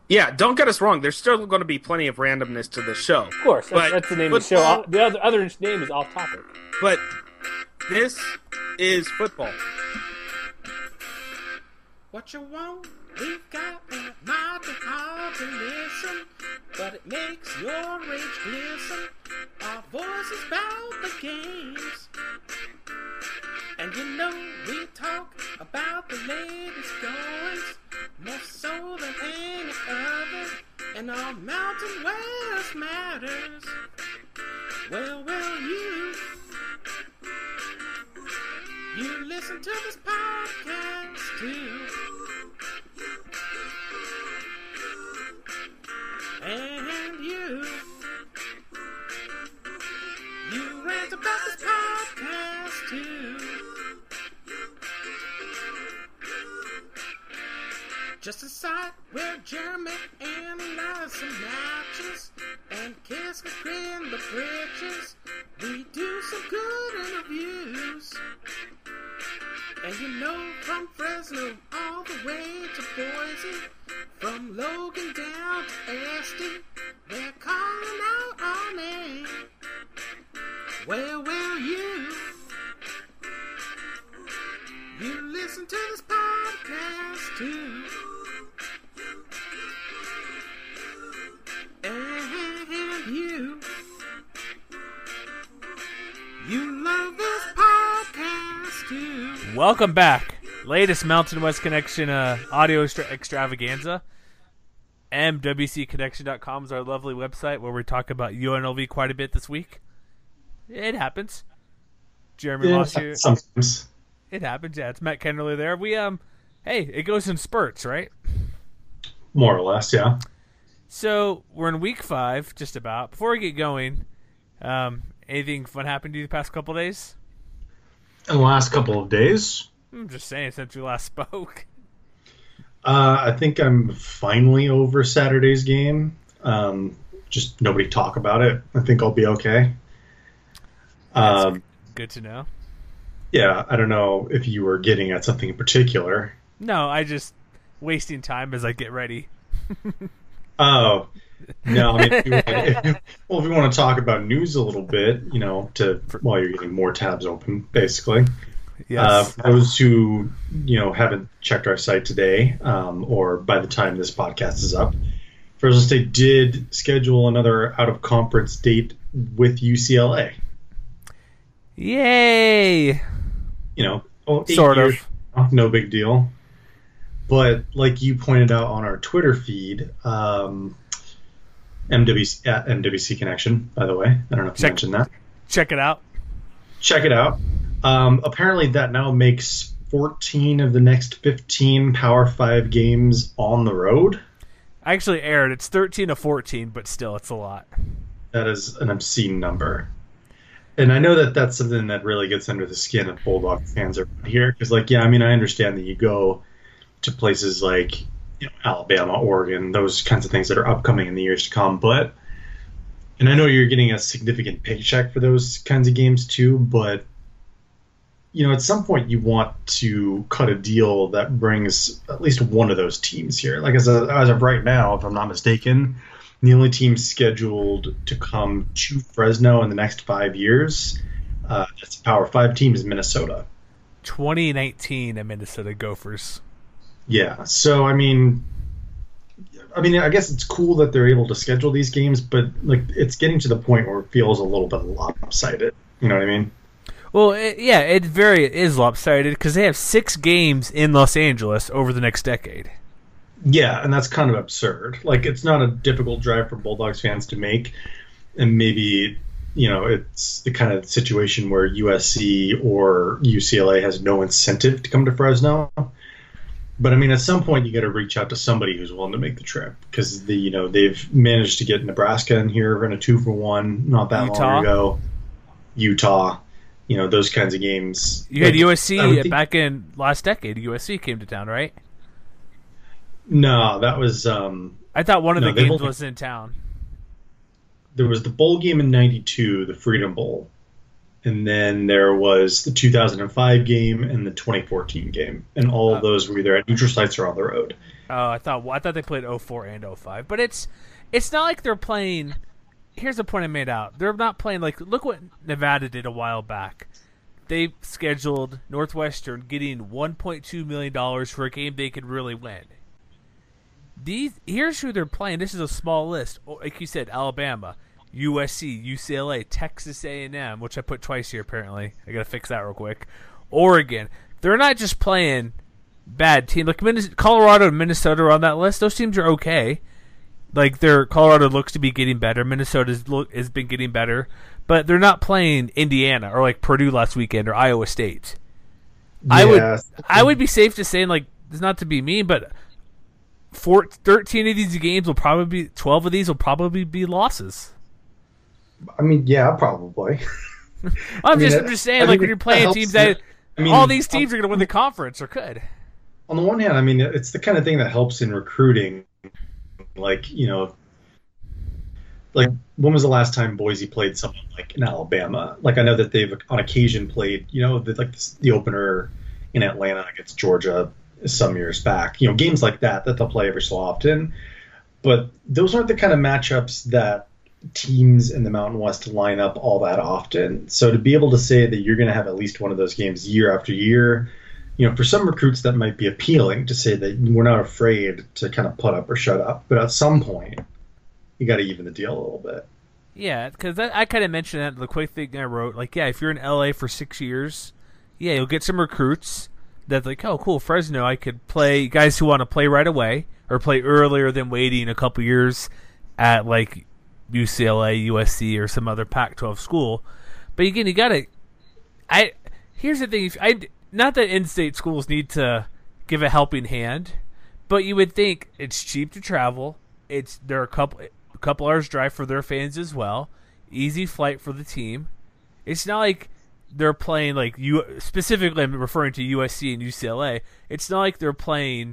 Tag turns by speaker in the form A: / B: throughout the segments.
A: Yeah, don't get us wrong. There's still going to be plenty of randomness to the show.
B: Of course, that's the name of the show. The other name is Off Topic.
A: But this is football. What you want, we've got, and it might be hard to listen, but it makes your rage glisten. Our voices about the games. And you know we talk about the latest goings, more so than any other, and our Mountain West matters. Well, you listen to this podcast too. And you rant about this podcast too. Just a site where Jeremy analyzes some matches and Kiss can grin the bridges. We do some good interviews. And you know, from Fresno all the way to Boise, from Logan down to Esti, they're calling out our name. Well, you listen to this podcast too. And you love this podcast too.
B: Welcome back. Latest Mountain West Connection audio extravaganza. MWCconnection.com is our lovely website where we talk about UNLV quite a bit this week. It happens. Jeremy Moss here.
C: Sometimes.
B: It happens, yeah. It's Matt Kennerly there. We hey, it goes in spurts, right?
C: More or less, yeah.
B: So we're in week 5, just about. Before we get going, anything fun happened to you the past couple of days?
C: In the last couple of days?
B: I'm just saying, since we last spoke.
C: I think I'm finally over Saturday's game. Just nobody talk about it. I think I'll be okay.
B: That's good to know.
C: Yeah, I don't know if you were getting at something in particular.
B: No, I just wasting time as I get ready.
C: Oh, no. I mean, if you want to talk about news a little bit, while you're getting more tabs open, basically.
B: Yes.
C: For those who, haven't checked our site today, or by the time this podcast is up, Fresno State did schedule another out-of-conference date with UCLA.
B: Yay!
C: Sort of. No big deal. But like you pointed out on our Twitter feed, MWC Connection, by the way. I don't know if you mentioned that.
B: Check it out.
C: Check it out. Apparently that now makes 14 of the next 15 Power 5 games on the road.
B: I actually aired. It's 13 of 14, but still, it's a lot.
C: That is an obscene number. And I know that that's something that really gets under the skin of Bulldog fans around here. Because, I understand that you go to places like Alabama, Oregon, those kinds of things that are upcoming in the years to come. And I know you're getting a significant paycheck for those kinds of games too, but at some point you want to cut a deal that brings at least one of those teams here. Like as of right now, if I'm not mistaken, the only team scheduled to come to Fresno in the next 5 years, that's a Power 5 team, is Minnesota.
B: 2019 at Minnesota Gophers.
C: Yeah, so I guess it's cool that they're able to schedule these games, but it's getting to the point where it feels a little bit lopsided. You know what I mean?
B: Well, it is lopsided because they have 6 games in Los Angeles over the next decade.
C: Yeah, and that's kind of absurd. It's not a difficult drive for Bulldogs fans to make, and maybe it's the kind of situation where USC or UCLA has no incentive to come to Fresno. But at some point you got to reach out to somebody who's willing to make the trip because they've managed to get Nebraska in here in a 2-for-1 not that long ago. Utah, those kinds of games.
B: You had USC back in last decade. USC came to town, right?
C: No, that was.
B: I thought one of the games was in town.
C: There was the bowl game in '92, the Freedom Bowl. And then there was the 2005 game and the 2014 game. And all of those were either at neutral sites or on the road.
B: Oh, I thought they played 04 and 05. But it's not like they're playing. Here's the point I made out. They're not playing like, look what Nevada did a while back. They scheduled Northwestern getting $1.2 million for a game they could really win. Here's who they're playing. This is a small list. Like you said, Alabama, USC, UCLA, Texas A&M, which I put twice here apparently. I got to fix that real quick. Oregon. They're not just playing bad teams. Like Colorado and Minnesota are on that list. Those teams are okay. Like Colorado looks to be getting better. Minnesota has been getting better, but they're not playing Indiana or like Purdue last weekend or Iowa State. Yeah. I would be safe to say, like, it's not to be mean, but 13 of these games 12 of these will probably be losses.
C: I mean, yeah, probably.
B: I'm just saying, like, when you're playing teams all these teams are going to win the conference or could.
C: On the one hand, I mean, it's the kind of thing that helps in recruiting. Like, you know, like, when was the last time Boise played someone like in Alabama? Like, I know that they've on occasion played, you know, the opener in Atlanta against Georgia some years back. You know, games like that they'll play every so often. But those aren't the kind of matchups that teams in the Mountain West line up all that often. So to be able to say that you're going to have at least one of those games year after year, you know, for some recruits that might be appealing to say that we're not afraid to kind of put up or shut up. But at some point, you got to even the deal a little bit.
B: Yeah, because I kind of mentioned that in the quick thing I wrote. Like, yeah, if you're in LA for 6 years, yeah, you'll get some recruits that's like, oh, cool, Fresno, I could play guys who want to play right away or play earlier than waiting a couple years at, like, UCLA, USC, or some other Pac-12 school. But again, you got to – here's the thing. Not that in-state schools need to give a helping hand, but you would think it's cheap to travel. They're a couple hours drive for their fans as well. Easy flight for the team. It's not like they're playing like specifically. I'm referring to USC and UCLA. It's not like they're playing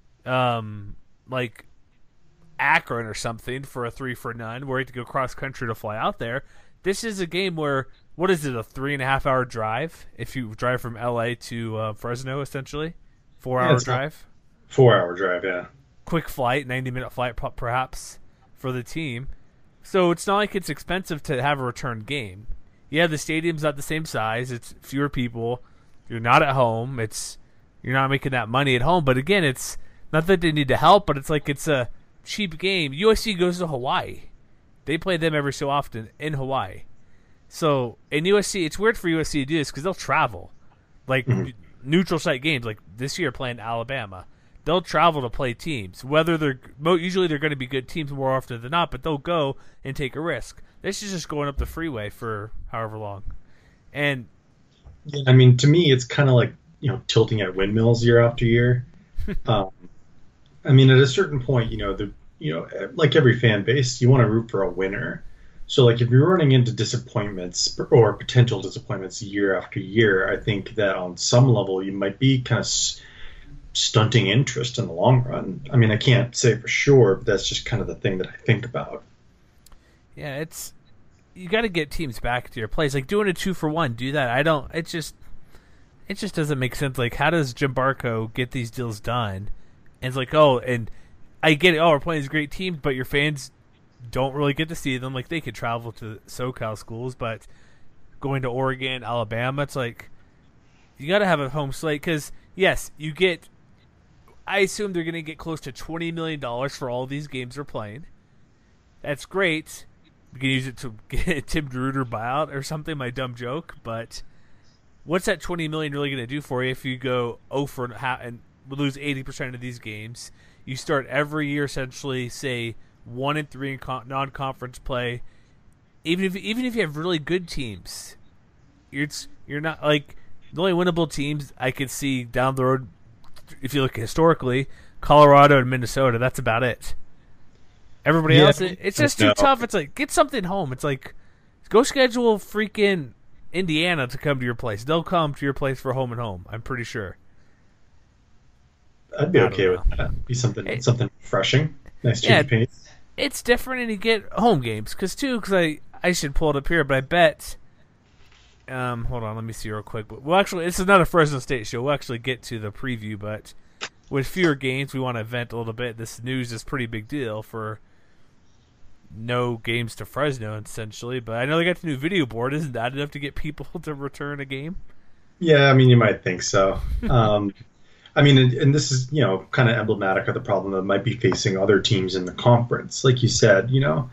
B: like Akron or something for a 3-for-none where you have to go cross country to fly out there. This is a game where, what is it, a 3.5 hour drive if you drive from LA to Fresno, essentially? 4-hour drive?
C: 4-hour drive, yeah.
B: Quick flight, 90-minute flight perhaps for the team. So it's not like it's expensive to have a return game. Yeah, the stadium's not the same size. It's fewer people. You're not at home. You're not making that money at home. But again, it's not that they need to help, but it's like it's a cheap game. USC goes to Hawaii. They play them every so often in Hawaii. So in USC, it's weird for USC to do this because they'll travel. Like neutral site games, like this year playing Alabama. They'll travel to play teams. Usually they're going to be good teams more often than not, but they'll go and take a risk. This is just going up the freeway for however long. And
C: yeah, I mean, to me, it's kind of like, you know, tilting at windmills year after year. I mean, at a certain point, like every fan base, you want to root for a winner. So, like, if you're running into disappointments or potential disappointments year after year, I think that on some level you might be kind of stunting interest in the long run. I mean, I can't say for sure, but that's just kind of the thing that I think about.
B: Yeah, you got to get teams back to your place. Like doing a 2-for-1, do that. It just doesn't make sense. Like, how does Jim Barco get these deals done? And it's like, oh, and I get it. Oh, we're playing these great teams, but your fans don't really get to see them. Like, they could travel to SoCal schools, but going to Oregon, Alabama, it's like you got to have a home slate because, yes, you get. I assume they're going to get close to $20 million for all these games they're playing. That's great. You can use it to get a Tim DeRuyter buyout or something, my dumb joke. But what's that $20 million really going to do for you if you go 0-for-0 and lose 80% of these games? You start every year essentially, say 1-3 in non-conference play. Even if you have really good teams, you're not like the only winnable teams I could see down the road. If you look historically, Colorado and Minnesota, that's about it. Everybody else, it's just too tough. It's like, get something home. It's like, go schedule freaking Indiana to come to your place. They'll come to your place for home and home, I'm pretty sure.
C: I'd be okay with that. Be something refreshing. Nice change of pace.
B: It's different, and you get home games. Because I should pull it up here, but I bet... hold on, let me see real quick. Well, actually, this is not a Fresno State show. We'll actually get to the preview, but with fewer games, we want to vent a little bit. This news is pretty big deal for no games to Fresno, essentially. But I know they got the new video board. Isn't that enough to get people to return a game?
C: Yeah, I mean, you might think so. I mean, and this is, kind of emblematic of the problem that might be facing other teams in the conference. Like you said,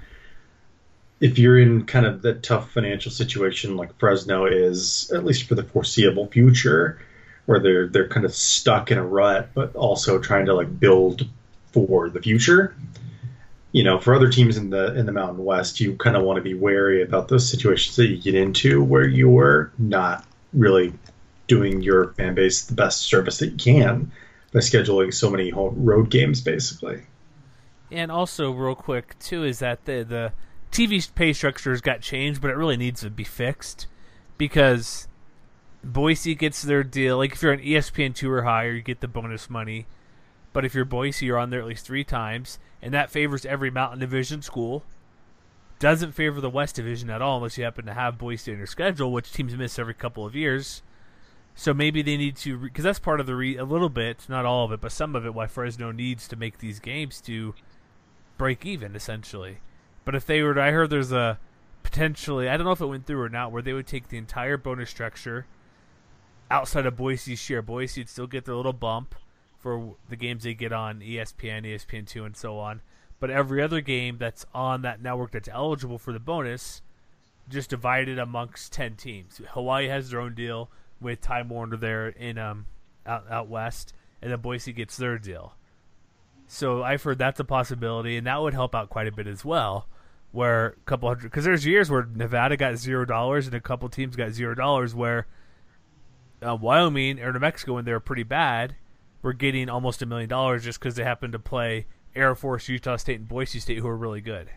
C: if you're in kind of the tough financial situation like Fresno is, at least for the foreseeable future, where they're kind of stuck in a rut, but also trying to like build for the future. For other teams in the Mountain West, you kind of want to be wary about those situations that you get into where you're not really doing your fan base the best service that you can by scheduling so many road games, basically.
B: And also, real quick, too, is that the TV pay structures got changed, but it really needs to be fixed because Boise gets their deal. Like, if you're on ESPN2 or higher, you get the bonus money. But if you're Boise, you're on there at least 3 times, and that favors every Mountain Division school. Doesn't favor the West Division at all unless you happen to have Boise in your schedule, which teams miss every couple of years. So maybe they need to, because that's part of a little bit, not all of it, but some of it, why Fresno needs to make these games to break even, essentially. But if they were to, I heard there's a potentially, I don't know if it went through or not, where they would take the entire bonus structure outside of Boise's share. Boise would still get their little bump for the games they get on ESPN, ESPN2, and so on. But every other game that's on that network that's eligible for the bonus, just divided amongst 10 teams. Hawaii has their own deal with Time Warner there in out west, and then Boise gets their deal. So I've heard that's a possibility, and that would help out quite a bit as well. Where a couple hundred, because there's years where Nevada got $0 and a couple teams got $0. Where Wyoming or New Mexico, when they were pretty bad, were getting almost $1 million just because they happened to play Air Force, Utah State, and Boise State, who are really good.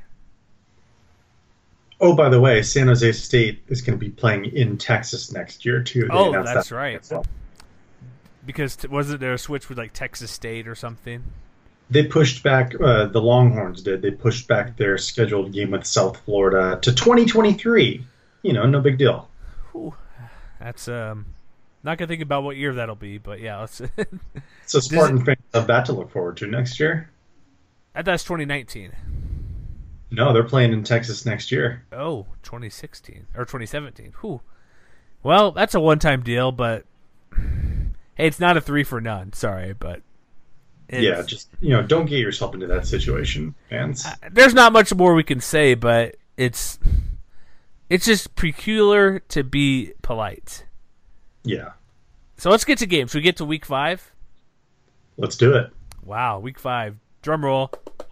C: Oh, by the way, San Jose State is going to be playing in Texas next year, too.
B: That's right. Because wasn't there a switch with like Texas State or something?
C: They pushed back, the Longhorns did. They pushed back their scheduled game with South Florida to 2023. No big deal.
B: Whew. That's not going to think about what year that'll be, but yeah. Let's
C: So Spartan fans have that to look forward to next year.
B: That's 2019.
C: No, they're playing in Texas next year.
B: Oh, 2016 or 2017. Whew. Well, that's a one-time deal, but hey, it's not a 3 for none. Sorry, but
C: yeah, just don't get yourself into that situation, fans.
B: There's not much more we can say, but it's just peculiar to be polite.
C: Yeah.
B: So let's get to games. We get to week 5.
C: Let's do it.
B: Wow, week 5. Drum roll.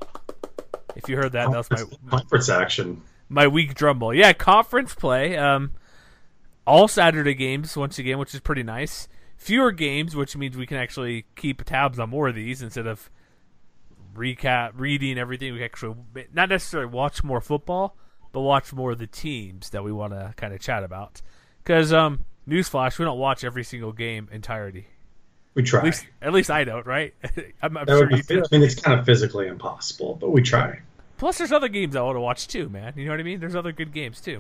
B: If you heard that, that was my
C: conference action.
B: My week drum roll. Yeah, conference play. All Saturday games once again, which is pretty nice. Fewer games, which means we can actually keep tabs on more of these instead of reading everything. We can actually not necessarily watch more football, but watch more of the teams that we want to kind of chat about. Because newsflash, we don't watch every single game entirety.
C: We try.
B: At least I don't, right? I'm sure you do.
C: I mean, it's kind of physically impossible, but we try.
B: Plus, there's other games I want to watch too, man. You know what I mean? There's other good games too.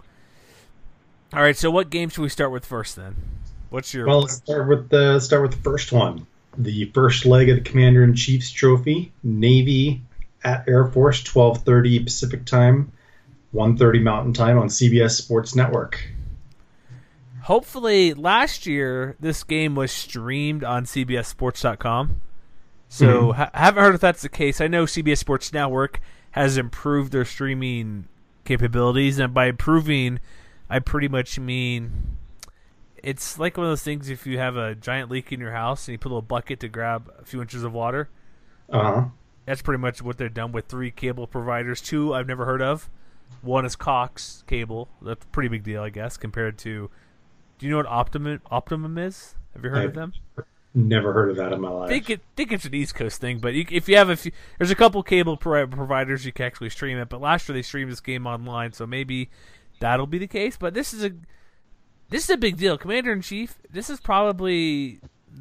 B: All right, so what game should we start with first then? What's your?
C: Well, let's start with the first one. The first leg of the Commander-in-Chief's Trophy, Navy at Air Force, 12:30 Pacific Time, 1:30 Mountain Time on CBS Sports Network.
B: Hopefully, last year this game was streamed on CBSSports.com. So haven't heard if that's the case. I know CBS Sports Network has improved their streaming capabilities, and by improving, I pretty much mean it's like one of those things. If you have a giant leak in your house and you put a little bucket to grab a few inches of water, that's pretty much what they've done with 3 cable providers. 2 I've never heard of. One is Cox Cable. That's a pretty big deal, I guess, compared to. Do you know what Optimum is? Have you heard of them?
C: Never heard of that in my life.
B: I think it's an East Coast thing, but if you have there's a couple cable providers you can actually stream it. But last year they streamed this game online, so maybe that'll be the case. But this is a big deal. Commander-in-Chief. This is probably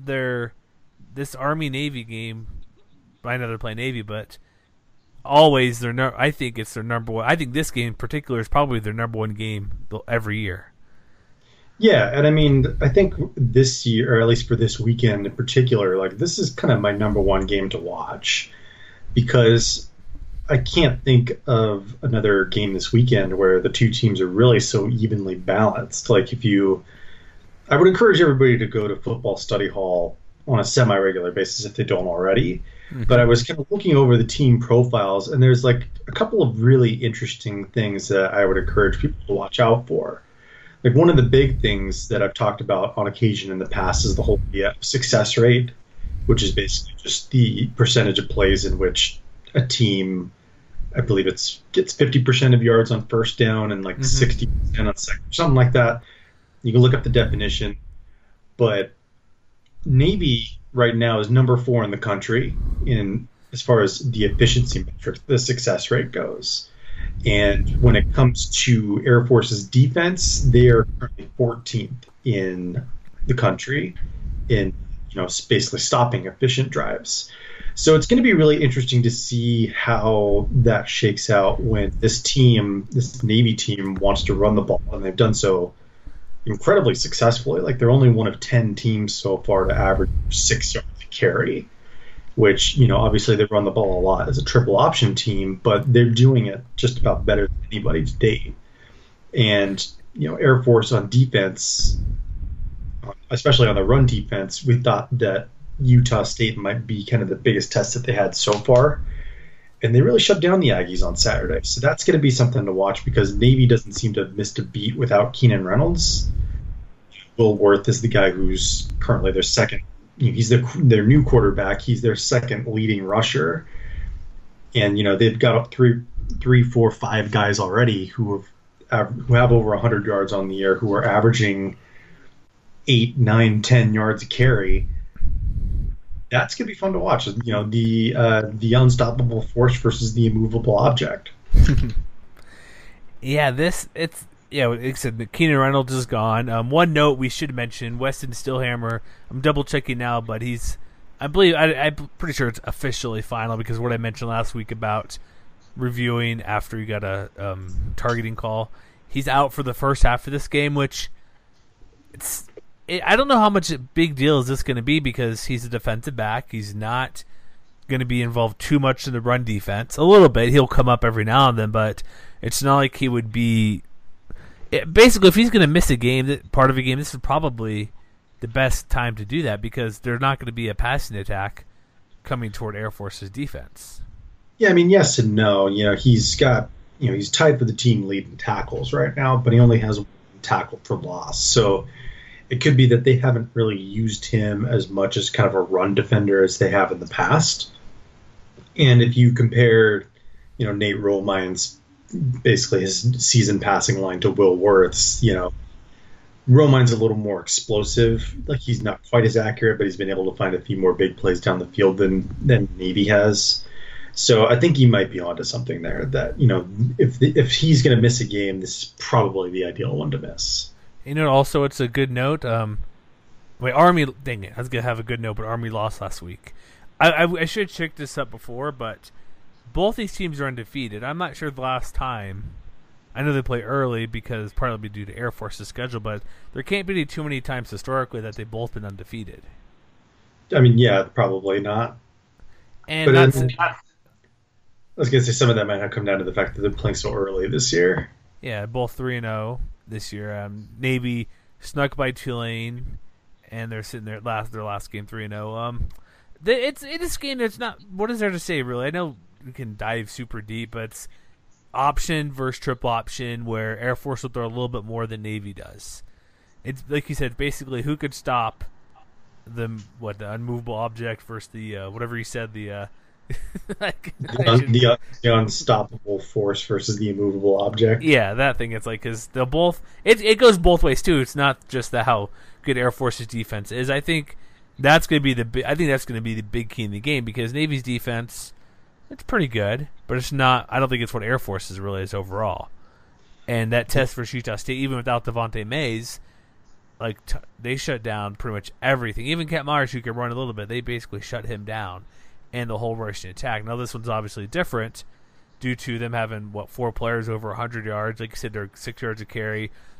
B: this Army-Navy game. I know they're playing Navy, but always I think it's their number one. I think this game in particular is probably their number one game every year.
C: Yeah, and I mean, I think this year, or at least for this weekend in particular, like this is kind of my number one game to watch because I can't think of another game this weekend where the two teams are really so evenly balanced. Like I would encourage everybody to go to Football Study Hall on a semi-regular basis if they don't already. But I was kind of looking over the team profiles, and there's like a couple of really interesting things that I would encourage people to watch out for. Like one of the big things that I've talked about on occasion in the past is the whole success rate, which is basically just the percentage of plays in which a team, I believe gets 50% of yards on first down and like 60% on second, something like that. You can look up the definition, but Navy right now is number 4 in the country in as far as the efficiency metric, the success rate goes. And when it comes to Air Force's defense, they are currently 14th in the country in basically stopping efficient drives. So it's going to be really interesting to see how that shakes out when this Navy team, wants to run the ball, and they've done so incredibly successfully. Like they're only one of 10 teams so far to average 6 yards a carry, which, obviously they run the ball a lot as a triple option team, but they're doing it just about better than anybody to date. And, Air Force on defense, especially on the run defense, we thought that Utah State might be kind of the biggest test that they had so far. And they really shut down the Aggies on Saturday. So that's going to be something to watch because Navy doesn't seem to have missed a beat without Keenan Reynolds. Will Worth is the guy who's currently their second. He's their new quarterback. He's their second leading rusher. And, they've got up three, 4, 5 guys already who have over 100 yards on the year, who are averaging 8, 9, 10 yards a carry. That's going to be fun to watch. The unstoppable force versus the immovable object.
B: Yeah, like I said, Keenan Reynolds is gone. One note we should mention, Weston Stillhammer, I'm double checking now, but I'm pretty sure it's officially final because of what I mentioned last week about reviewing after he got a targeting call. He's out for the first half of this game, which I don't know how much a big deal is this going to be because he's a defensive back. He's not going to be involved too much in the run defense. A little bit. He'll come up every now and then, but it's not like he would be... Basically, if he's going to miss part of a game, this is probably the best time to do that because there's not going to be a passing attack coming toward Air Force's defense.
C: Yeah, I mean, yes and no. He's got... he's tied for the team lead in tackles right now, but he only has 1 tackle for loss. So... it could be that they haven't really used him as much as kind of a run defender as they have in the past. And if you compare, Nate Romine's, basically his season passing line to Will Worth's, Romine's a little more explosive. Like he's not quite as accurate, but he's been able to find a few more big plays down the field than Navy has. So I think he might be onto something there that, if he's going to miss a game, this is probably the ideal one to miss.
B: Also, it's a good note. Army, dang it, I was going to have a good note, but Army lost last week. I should have checked this up before, but both these teams are undefeated. I'm not sure the last time. I know they play early because partly due to Air Force's schedule, but there can't be too many times historically that they've both been undefeated.
C: I mean, yeah, probably not.
B: And
C: but I was going to say some of that might have come down to the fact that they're playing so early this year.
B: Yeah, both 3-0 this year. Navy snuck by Tulane, and they're sitting there at their last game 3-0. It's a game that's not. What is there to say really? I know we can dive super deep, but it's option versus triple option, where Air Force will throw a little bit more than Navy does. It's like you said, basically who could stop the unmovable object versus the whatever you said the.
C: The unstoppable force versus the immovable object.
B: Yeah, that thing. It's like because they'll both. It goes both ways too. It's not just how good Air Force's defense is. I think that's going to be that's going to be the big key in the game because Navy's defense, it's pretty good, but it's not. I don't think it's what Air Force's really is overall. And that test for Utah State, even without Devontae Mays, they shut down pretty much everything. Even Cat Myers, who could run a little bit, they basically shut him down. And the whole rushing attack. Now this one's obviously different due to them having 4 players over 100 yards. Like you said, they're 6 yards a carry.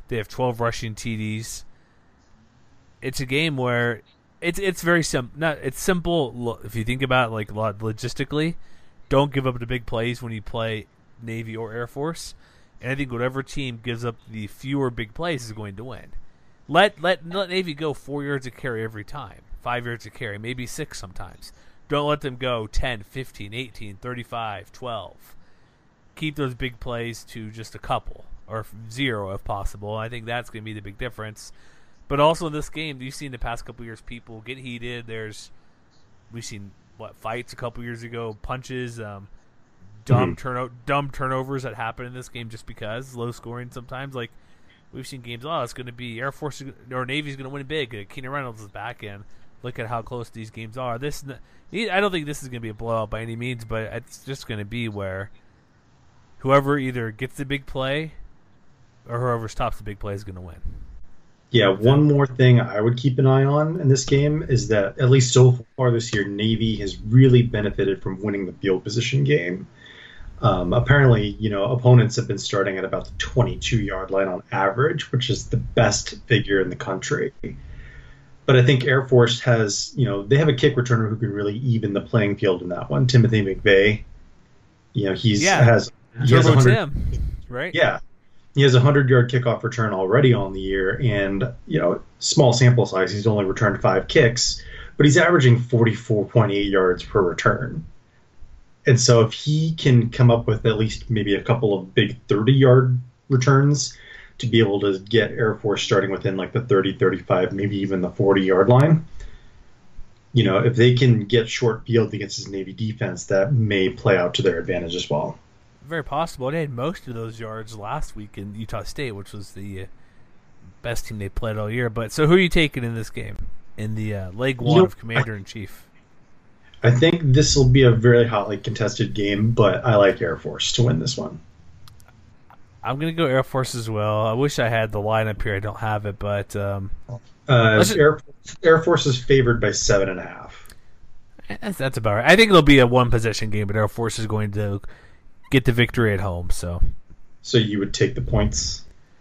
B: They have 12 rushing TDs. It's a game where it's very simple. It's simple if you think about it, like logistically. Don't give up the big plays when you play Navy or Air Force. And I think whatever team gives up the fewer big plays is going to win. Let Navy go 4 yards of carry every time, 5 yards of carry, maybe 6 sometimes. Don't let them go 10, 15, 18, 35, 12. Keep those big plays to just a couple, or 0 if possible. I think that's going to be the big difference. But also in this game, you've seen the past couple years people get heated. We've seen fights a couple years ago, punches, dumb turnovers that happen in this game just because low scoring sometimes. Like we've seen games. It's going to be Air Force or Navy's going to win big. Keenan Reynolds is back in. Look at how close these games are. I don't think this is going to be a blowout by any means, but it's just going to be where whoever either gets the big play or whoever stops the big play is going to win.
C: Yeah, one more thing I would keep an eye on in this game is that, at least so far this year, Navy has really benefited from winning the field position game. Apparently, opponents have been starting at about the 22-yard line on average, which is the best figure in the country. But I think Air Force has, they have a kick returner who can really even the playing field in that one. Timothy McVeigh, he has 100,
B: right?
C: Yeah. He has a 100-yard kickoff return already on the year, and, small sample size. He's only returned 5 kicks, but he's averaging 44.8 yards per return. And so if he can come up with at least maybe a couple of big 30-yard returns to be able to get Air Force starting within like the 30, 35, maybe even the 40-yard line, if they can get short field against his Navy defense, that may play out to their advantage as well.
B: Very possible. They had most of those yards last week in Utah State, which was the best team they played all year. But so who are you taking in this game? In the Leg 1 of Commander-in-Chief?
C: I think this will be a very hotly contested game, but I like Air Force to win this one.
B: I'm going to go Air Force as well. I wish I had the lineup here. I don't have it, but...
C: Air Force is favored by 7.5.
B: That's about right. I think it'll be a one-possession game, but Air Force is going to get the victory at home. So
C: you would take the points?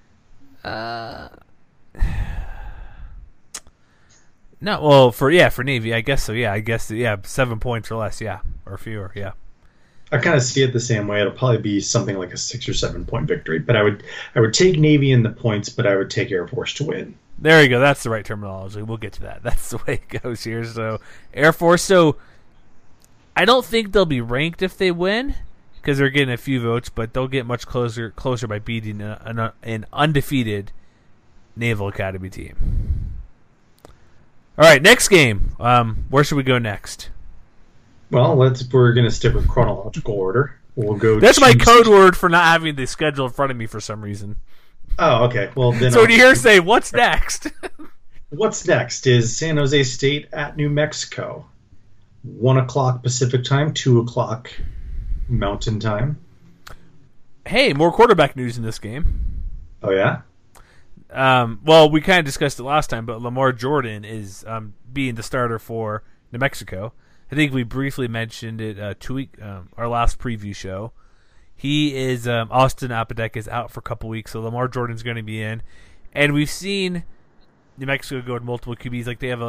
B: No, well, for Navy, I guess so. Yeah, I guess 7 points or less, or fewer, yeah.
C: I kind of see it the same way. It'll probably be something like a 6 or 7 point victory. But I would take Navy in the points, but I would take Air Force to win.
B: There you go. That's the right terminology. We'll get to that. That's the way it goes here. So Air Force. So I don't think they'll be ranked if they win, because they're getting a few votes, but they'll get much closer by beating an undefeated Naval Academy team. All right, next game. Where should we go next?
C: Well, we're going to stick with chronological order. We'll go.
B: That's my code word for not having the schedule in front of me for some reason.
C: Oh, okay. Well, then.
B: So when you hear say, "What's next?"
C: What's next is San Jose State at New Mexico, 1:00 Pacific time, 2:00 Mountain time.
B: Hey, more quarterback news in this game.
C: Oh yeah.
B: Well, we kind of discussed it last time, but Lamar Jordan is being the starter for New Mexico. I think we briefly mentioned it our last preview show. He is Austin Apodek is out for a couple weeks, so Lamar Jordan's going to be in. And we've seen New Mexico go with multiple QBs. Like they have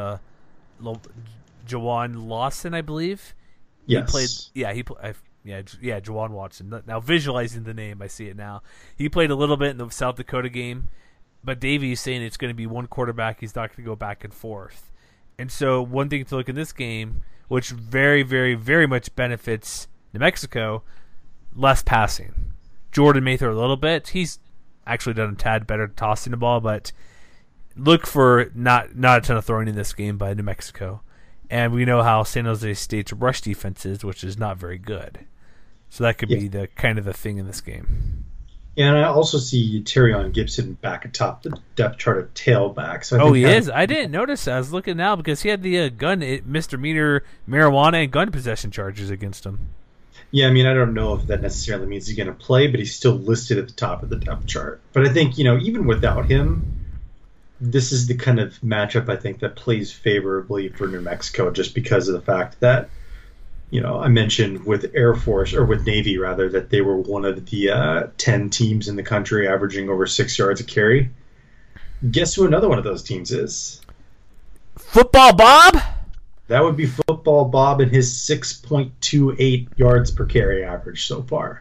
B: Jawan Lawson, I believe.
C: Yes.
B: Jawan Watson. Now visualizing the name, I see it now. He played a little bit in the South Dakota game, but Davey is saying it's going to be one quarterback. He's not going to go back and forth. And so one thing to look in this game, which very, very, very much benefits New Mexico, less passing. Jordan may throw a little bit. He's actually done a tad better tossing the ball, but look for not a ton of throwing in this game by New Mexico. And we know how San Jose State's rush defense is, which is not very good. So that could be the kind of the thing in this game.
C: Yeah, and I also see Terrion Gibson back atop the depth chart at tailback. So
B: he is? I didn't notice that. I was looking now because he had the misdemeanor marijuana and gun possession charges against him.
C: Yeah, I mean, I don't know if that necessarily means he's going to play, but he's still listed at the top of the depth chart. But I think, even without him, this is the kind of matchup I think that plays favorably for New Mexico just because of the fact that I mentioned with Air Force or with Navy rather that they were one of the 10 teams in the country averaging over 6 yards a carry. Guess who another one of those teams is?
B: Football Bob?
C: That would be Football Bob and his 6.28 yards per carry average so far.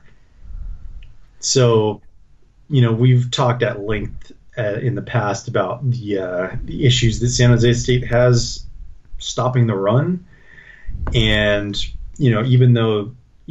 C: So, we've talked at length in the past about the issues that San Jose State has stopping the run. And, even though,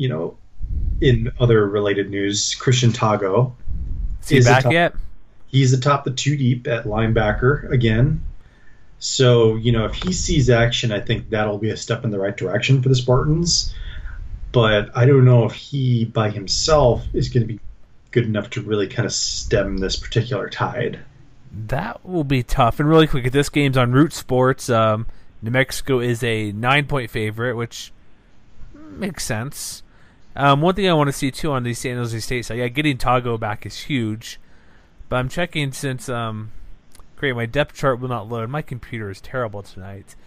C: in other related news, Christian Tago
B: Is he back yet?
C: He's atop the two deep at linebacker again. So, if he sees action, I think that'll be a step in the right direction for the Spartans. But I don't know if he, by himself, is going to be good enough to really kind of stem this particular tide.
B: That will be tough. And really quick, this game's on Root Sports. New Mexico is a 9-point favorite, which makes sense. One thing I want to see, too, on the San Jose State side, getting Tago back is huge. But I'm checking since... Great, my depth chart will not load. My computer is terrible tonight.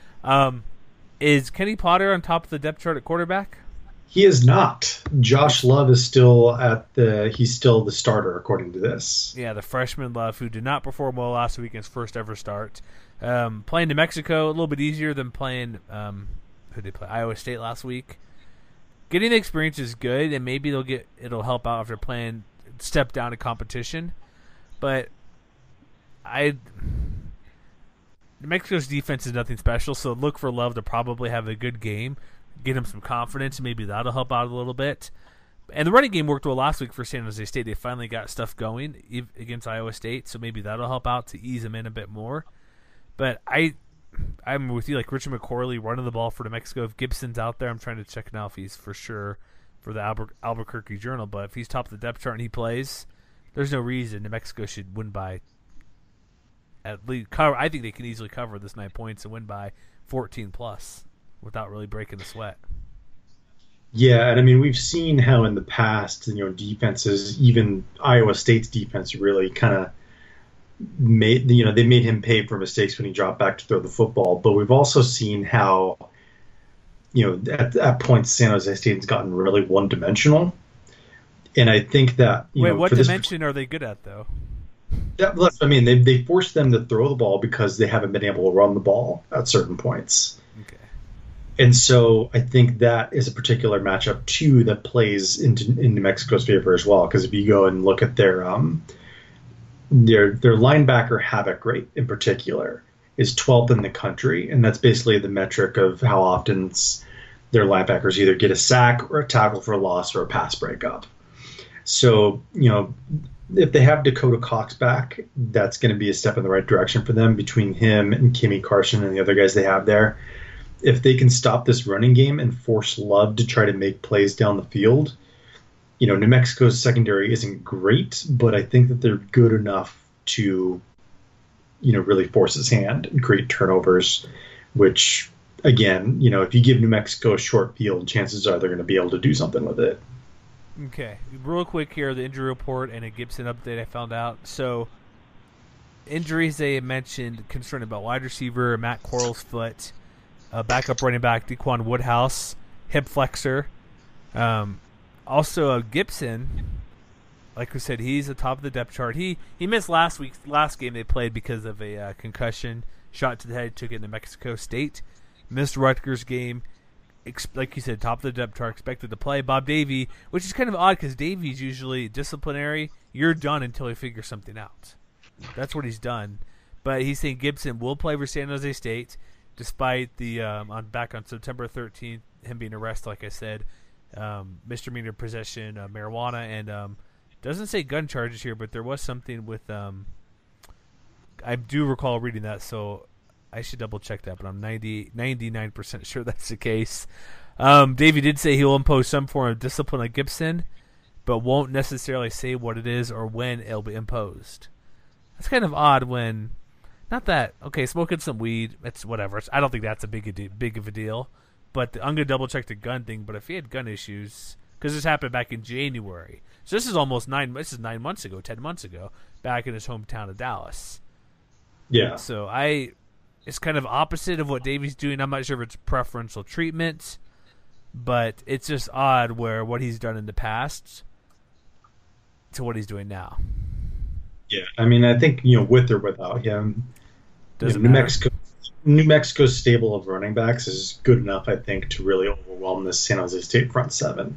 B: Is Kenny Potter on top of the depth chart at quarterback?
C: He is not. Josh Love is still he's still the starter according to this.
B: Yeah, the freshman Love, who did not perform well last week in his first ever start. Playing New Mexico, a little bit easier than playing, who did they play? Iowa State last week. Getting the experience is good, and maybe it'll help out after playing step down to competition. But New Mexico's defense is nothing special, so look for Love to probably have a good game, get him some confidence, and maybe that'll help out a little bit. And the running game worked well last week for San Jose State. They finally got stuff going against Iowa State, so maybe that'll help out to ease them in a bit more. But I'm with you, like Richard McCorley running the ball for New Mexico. If Gibson's out there, I'm trying to check now if he's for sure for the Albuquerque Journal. But if he's top of the depth chart and he plays, there's no reason New Mexico should win by at least cover. I think they can easily cover this 9 points and win by 14 plus without really breaking the sweat.
C: Yeah, and I mean, we've seen how in the past, defenses, even Iowa State's defense really kind of made him pay for mistakes when he dropped back to throw the football. But we've also seen how, at points San Jose State's gotten really one-dimensional. And I think that,
B: what dimension are they good at, though?
C: They forced them to throw the ball because they haven't been able to run the ball at certain points.
B: Okay.
C: And so I think that is a particular matchup, too, that plays in New Mexico's favor as well. Because if you go and look at their linebacker havoc rate in particular is 12th in the country. And that's basically the metric of how often their linebackers either get a sack or a tackle for a loss or a pass breakup. So, if they have Dakota Cox back, that's going to be a step in the right direction for them between him and Kimmy Carson and the other guys they have there. If they can stop this running game and force Love to try to make plays down the field, New Mexico's secondary isn't great, but I think that they're good enough to, really force his hand and create turnovers, which, again, if you give New Mexico a short field, chances are they're going to be able to do something with it.
B: Okay, real quick here, the injury report and a Gibson update I found out. So, injuries they mentioned concern about wide receiver Matt Quarles' foot, backup running back Dequan Woodhouse, hip flexor. Also, Gibson, like we said, he's the top of the depth chart. He missed last game they played because of a concussion, shot to the head, took it to Mexico State. Missed Rutgers game. Like you said, top of the depth chart, expected to play. Bob Davie, which is kind of odd because Davie's usually disciplinary. You're done until he figures something out. That's what he's done. But he's saying Gibson will play for San Jose State, despite the back on September 13th, him being arrested, like I said, misdemeanor possession of marijuana, and doesn't say gun charges here, but there was something with I do recall reading that, so I should double check that, but I'm 99% sure that's the case. Davey did say he will impose some form of discipline on Gibson, but won't necessarily say what it is or when it'll be imposed. That's kind of odd when, not that, okay, smoking some weed, it's whatever. I don't think that's a big of a deal, but I'm going to double check the gun thing, but if he had gun issues, because this happened back in January, so this is 9 months ago, 10 months ago, back in his hometown of Dallas.
C: Yeah.
B: So it's kind of opposite of what Davey's doing. I'm not sure if it's preferential treatment, but it's just odd where what he's done in the past to what he's doing now.
C: Yeah, I mean, I think, with or without him,
B: Doesn't
C: New
B: matter.
C: Mexico's stable of running backs is good enough, I think, to really overwhelm this San Jose State front seven.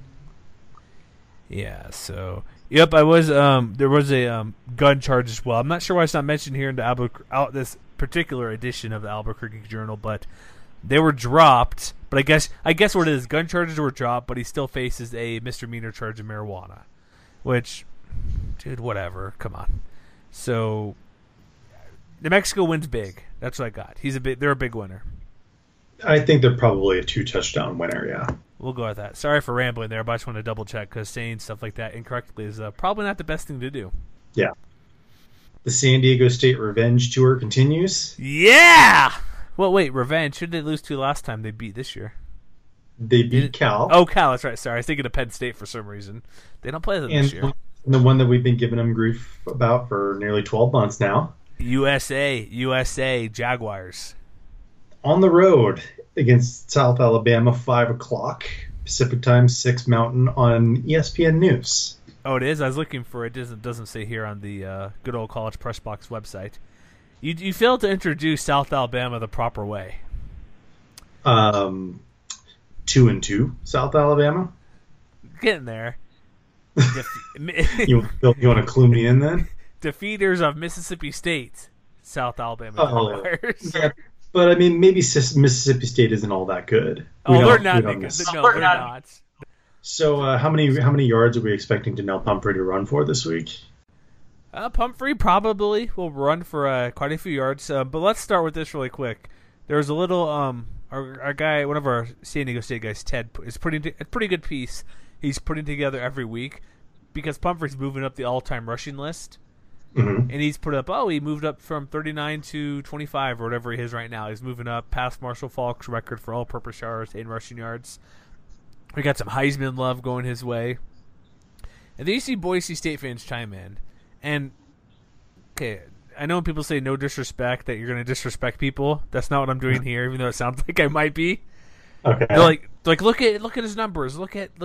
B: Yeah, so yep, I was there was a gun charge as well. I'm not sure why it's not mentioned here in the this particular edition of the Albuquerque Journal, but they were dropped. But I guess what it is, gun charges were dropped, but he still faces a misdemeanor charge of marijuana. Which, dude, whatever. Come on. So New Mexico wins big. That's what I got. They're a big winner.
C: I think they're probably a 2-touchdown winner, yeah.
B: We'll go with that. Sorry for rambling there, but I just want to double check because saying stuff like that incorrectly is probably not the best thing to do.
C: Yeah. The San Diego State Revenge Tour continues.
B: Yeah! Well, wait, revenge. Who did they lose to last time they beat this year?
C: They beat Cal.
B: Oh, Cal, that's right. Sorry, I was thinking of Penn State for some reason. They don't play them this year.
C: And the one that we've been giving them grief about for nearly 12 months now.
B: USA, Jaguars.
C: On the road against South Alabama, 5 o'clock Pacific Time, 6 Mountain on ESPN News.
B: Oh, it is? I was looking for it. It doesn't say here on the good old College Press Box website. You failed to introduce South Alabama the proper way.
C: 2-2 South Alabama.
B: Getting there.
C: You want to clue me in then?
B: Defeaters of Mississippi State, South Alabama Jaguars.
C: Yeah, but I mean, maybe Mississippi State isn't all that good.
B: They're not. No, they're not.
C: So, how many yards are we expecting Donnell Pumphrey to run for this week?
B: Pumphrey probably will run for quite a few yards. But let's start with this really quick. There's a little our guy, one of our San Diego State guys, Ted, is putting a pretty good piece. He's putting together every week because Pumphrey's moving up the all-time rushing list.
C: Mm-hmm.
B: And he's put up, he moved up from 39 to 25 or whatever he is right now. He's moving up past Marshall Faulk's record for all-purpose yards and rushing yards. We got some Heisman love going his way. And then you see Boise State fans chime in. And, okay, I know when people say no disrespect that you're going to disrespect people. That's not what I'm doing here, even though it sounds like I might be.
C: Okay.
B: They're like look at his numbers. Look at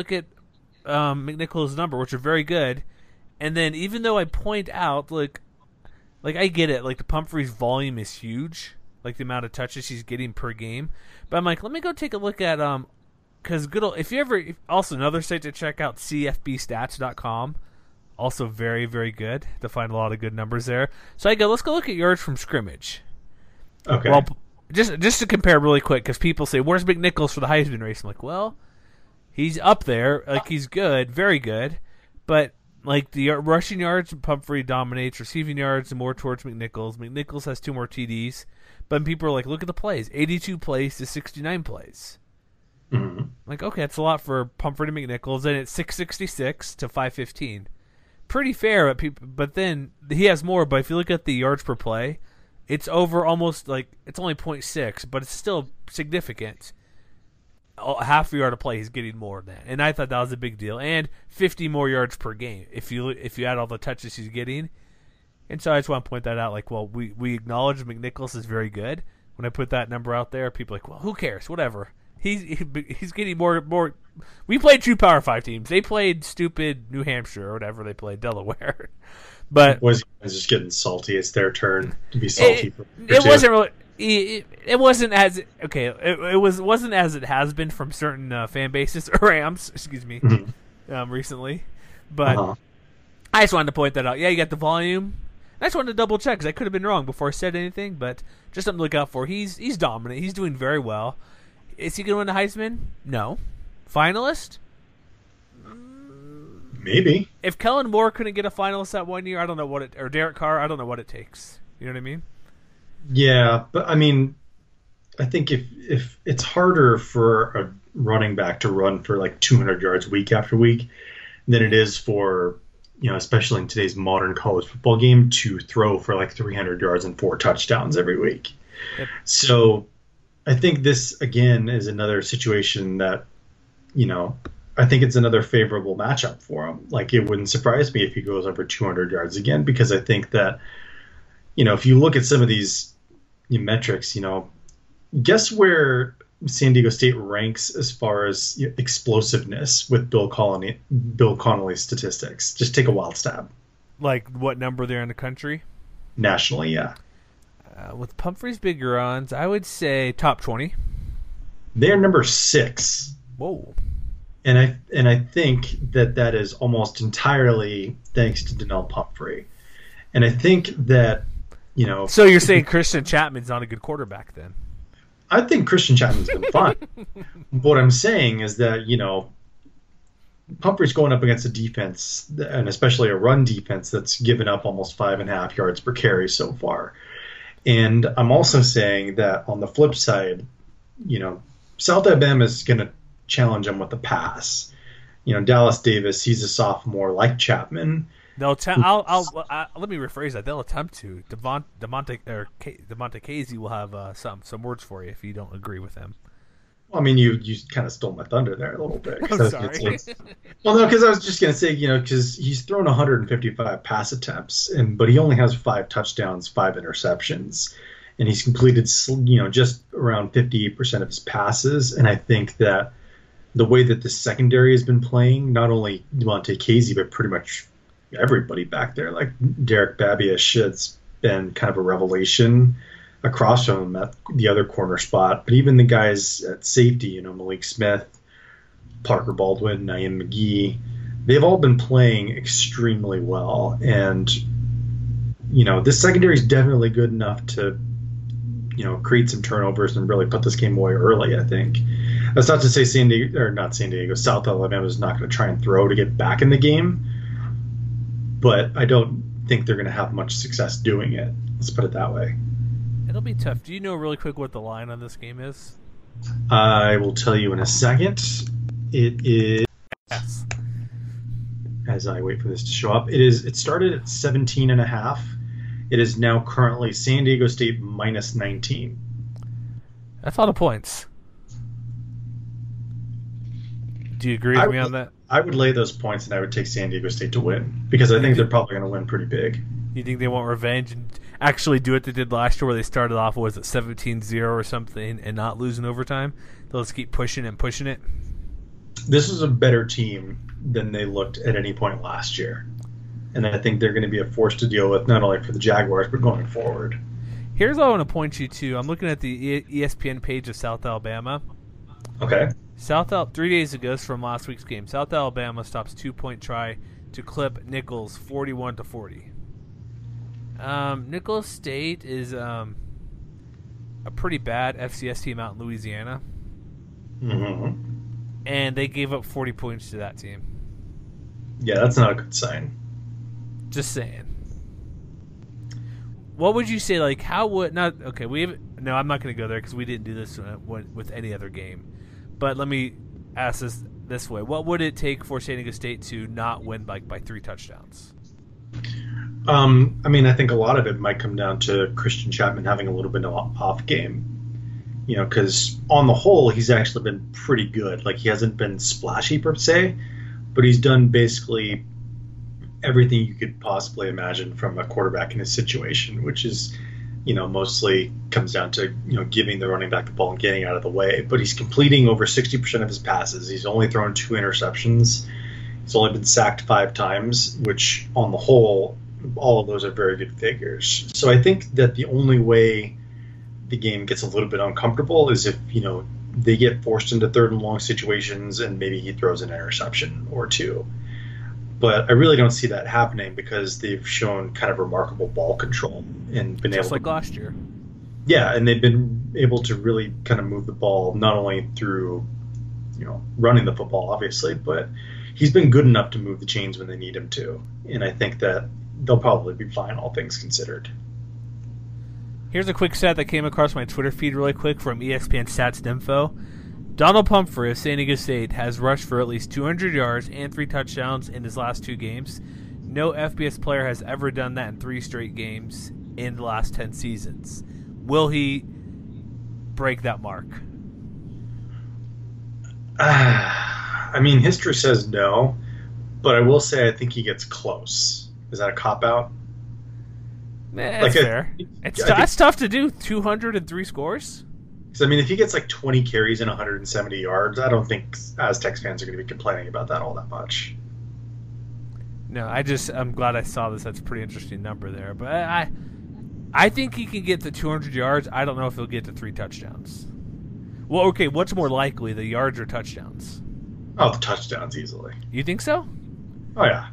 B: McNichols' number, which are very good. And then even though I point out, like I get it, like the Pumphrey's volume is huge, like the amount of touches he's getting per game. But I'm like, let me go take a look at because also another site to check out, cfbstats.com, also very, very good to find a lot of good numbers there. So I go, let's go look at yards from scrimmage.
C: Okay.
B: Well, just to compare really quick, because people say, where's McNichols for the Heisman race? I'm like, well, he's up there, like he's good, very good, but like the rushing yards, Pumphrey dominates. Receiving yards, more towards McNichols. McNichols has 2 more TDs. But people are like, look at the plays. 82 plays to 69 plays.
C: Mm-hmm.
B: Like, okay, that's a lot for Pumphrey to McNichols. And it's 666 to 515. Pretty fair, but then he has more. But if you look at the yards per play, it's over almost like, it's only 0.6, but it's still significant. Half a yard a play, he's getting more than that, and I thought that was a big deal. And 50 more yards per game if you add all the touches he's getting. And so I just want to point that out. Like, well, we acknowledge McNichols is very good. When I put that number out there, people are like, well, who cares? Whatever. He's getting more. We played 2 Power 5 teams. They played stupid New Hampshire or whatever they played, Delaware. But
C: was just getting salty. It's their turn to be salty.
B: It wasn't really. It wasn't as okay. It wasn't as it has been from certain fan bases or Rams, excuse me, recently. But I just wanted to point that out. Yeah, you got the volume. I just wanted to double check because I could have been wrong before I said anything. But just something to look out for. He's dominant. He's doing very well. Is he going to win the Heisman? No. Finalist?
C: Maybe.
B: If Kellen Moore couldn't get a finalist that 1 year, I don't know what it, or Derek Carr, I don't know what it takes. You know what I mean?
C: Yeah, but I mean, I think if it's harder for a running back to run for like 200 yards week after week than it is for, especially in today's modern college football game, to throw for like 300 yards and 4 touchdowns every week.
B: Yep.
C: So I think this, again, is another situation that, I think it's another favorable matchup for him. Like, it wouldn't surprise me if he goes over 200 yards again, because I think that, if you look at some of these metrics, guess where San Diego State ranks as far as explosiveness with Bill Connolly's statistics. Just take a wild stab.
B: Like what number they're in the country?
C: Nationally, yeah.
B: With Pumphrey's big runs, I would say top 20.
C: They're number 6.
B: Whoa.
C: And I think that is almost entirely thanks to Donnell Pumphrey. And I think that,
B: So you're saying Christian Chapman's not a good quarterback then?
C: I think Christian Chapman's been fine. What I'm saying is that, Pumphrey's going up against a defense, and especially a run defense, that's given up almost 5.5 yards per carry so far. And I'm also saying that on the flip side, South Alabama is going to challenge him with the pass. Dallas Davis, he's a sophomore like Chapman.
B: Let me rephrase that. They'll attempt to. Demonte Casey will have some words for you if you don't agree with him.
C: Well, I mean, you kind of stole my thunder there a little bit.
B: I'm sorry.
C: Well, no, because I was just going to say, because he's thrown 155 pass attempts, but he only has 5 touchdowns, 5 interceptions, and he's completed, just around 58% of his passes. And I think that the way that the secondary has been playing, not only Demonte Casey, but pretty much everybody back there, like Derek Babish has been kind of a revelation across from him at the other corner spot. But even the guys at safety, Malik Smith, Parker Baldwin, Naeem McGee, they've all been playing extremely well. And, this secondary is definitely good enough to, create some turnovers and really put this game away early, I think. That's not to say South Alabama is not going to try and throw to get back in the game. But I don't think they're going to have much success doing it. Let's put it that way.
B: It'll be tough. Do you know really quick what the line on this game is?
C: I will tell you in a second. It is...
B: Yes.
C: As I wait for this to show up. It started at 17.5. It is now currently San Diego State minus 19.
B: That's a lot of points. Do you agree with me on that?
C: I would lay those points, and I would take San Diego State to win, because I think they're probably going to win pretty big.
B: You think they want revenge and actually do what they did last year, where they started off, was it 17-0 or something, and not lose in overtime? They'll just keep pushing and pushing it?
C: This is a better team than they looked at any point last year. And I think they're going to be a force to deal with, not only for the Jaguars, but going forward.
B: Here's what I want to point you to. I'm looking at the ESPN page of South Alabama.
C: Okay.
B: 3 days ago, from last week's game, South Alabama stops 2-point try to clip Nicholls 41-40. Nicholls State is a pretty bad FCS team out in Louisiana.
C: Mm-hmm.
B: And they gave up 40 points to that team.
C: Yeah, that's not a good sign.
B: Just saying. What would you say, like, how would... I'm not going to go there because we didn't do this with any other game. But let me ask this way. What would it take for San Diego State to not win by 3 touchdowns?
C: I think a lot of it might come down to Christian Chapman having a little bit of an off game. Because on the whole, he's actually been pretty good. Like, he hasn't been splashy per se, but he's done basically everything you could possibly imagine from a quarterback in his situation, which is, mostly comes down to, giving the running back the ball and getting out of the way. But he's completing over 60% of his passes. He's only thrown 2 interceptions. He's only been sacked 5 times, which on the whole, all of those are very good figures. So I think that the only way the game gets a little bit uncomfortable is if, they get forced into 3rd and long situations and maybe he throws an interception or 2. But I really don't see that happening because they've shown kind of remarkable ball control and been
B: just like last year.
C: Yeah, and they've been able to really kind of move the ball not only through, running the football, obviously, but he's been good enough to move the chains when they need him to. And I think that they'll probably be fine, all things considered.
B: Here's a quick stat that came across my Twitter feed really quick from ESPN Stats Info. Donald Pumphrey of San Diego State has rushed for at least 200 yards and 3 touchdowns in his last 2 games. No FBS player has ever done that in 3 straight games in the last 10 seasons. Will he break that mark?
C: History says no, but I will say I think he gets close. Is that a cop-out?
B: That's fair. That's tough to do, 203 scores.
C: Because, I mean, if he gets like 20 carries and 170 yards, I don't think Aztecs fans are going to be complaining about that all that much.
B: No, I'm glad I saw this. That's a pretty interesting number there. But I think he can get to 200 yards. I don't know if he'll get to 3 touchdowns. Well, okay, what's more likely, the yards or touchdowns?
C: Oh, the touchdowns easily.
B: You think so?
C: Oh, yeah.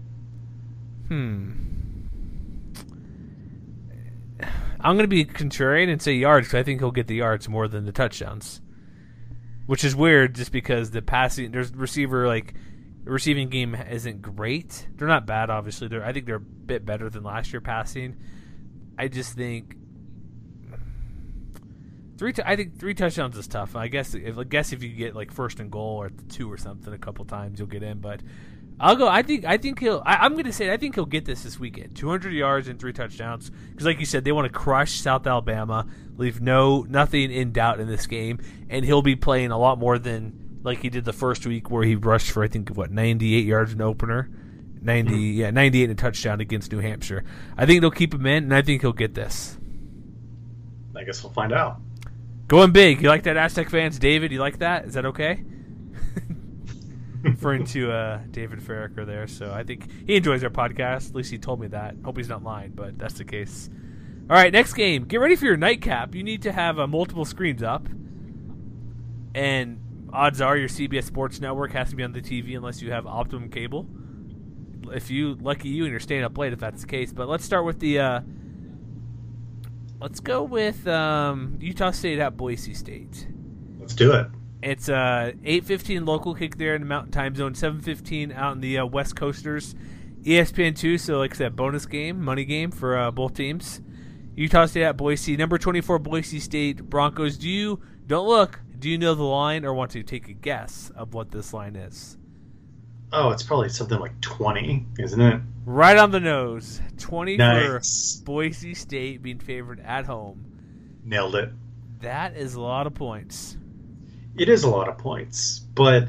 B: I'm going to be contrarian and say yards because I think he'll get the yards more than the touchdowns. Which is weird just because the receiving game isn't great. They're not bad, obviously. I think they're a bit better than last year passing. I just think three touchdowns is tough. I guess if you get like first and goal or 2 or something a couple times, you'll get in. But I'll go. I'm going to say I think he'll get this weekend. 200 yards and 3 touchdowns. Because like you said, they want to crush South Alabama, leave nothing in doubt in this game, and he'll be playing a lot more than like he did the first week where he rushed for 98 yards in opener. 98 and a touchdown against New Hampshire. I think they'll keep him in, and I think he'll get this.
C: I guess we'll find out.
B: Going big. You like that, Aztec fans? David, you like that? Is that okay? Referring to David Farricker there. So I think he enjoys our podcast. At least he told me that. Hope he's not lying, but that's the case. All right, next game. Get ready for your nightcap. You need to have multiple screens up. And odds are your CBS Sports Network has to be on the TV unless you have Optimum Cable. Lucky you, and you're staying up late if that's the case. But let's start with let's go with Utah State at Boise State.
C: Let's do it.
B: It's 8:15 local kick there in the Mountain Time Zone, 7:15 out in the West Coasters. ESPN2, so like I said, bonus game, money game for both teams. Utah State at Boise. Number 24, Boise State Broncos. Do you know the line or want to take a guess of what this line is?
C: Oh, it's probably something like 20, isn't it?
B: Right on the nose. 20
C: nice.
B: For Boise State being favored at home.
C: Nailed it.
B: That is a lot of points.
C: It is a lot of points, but,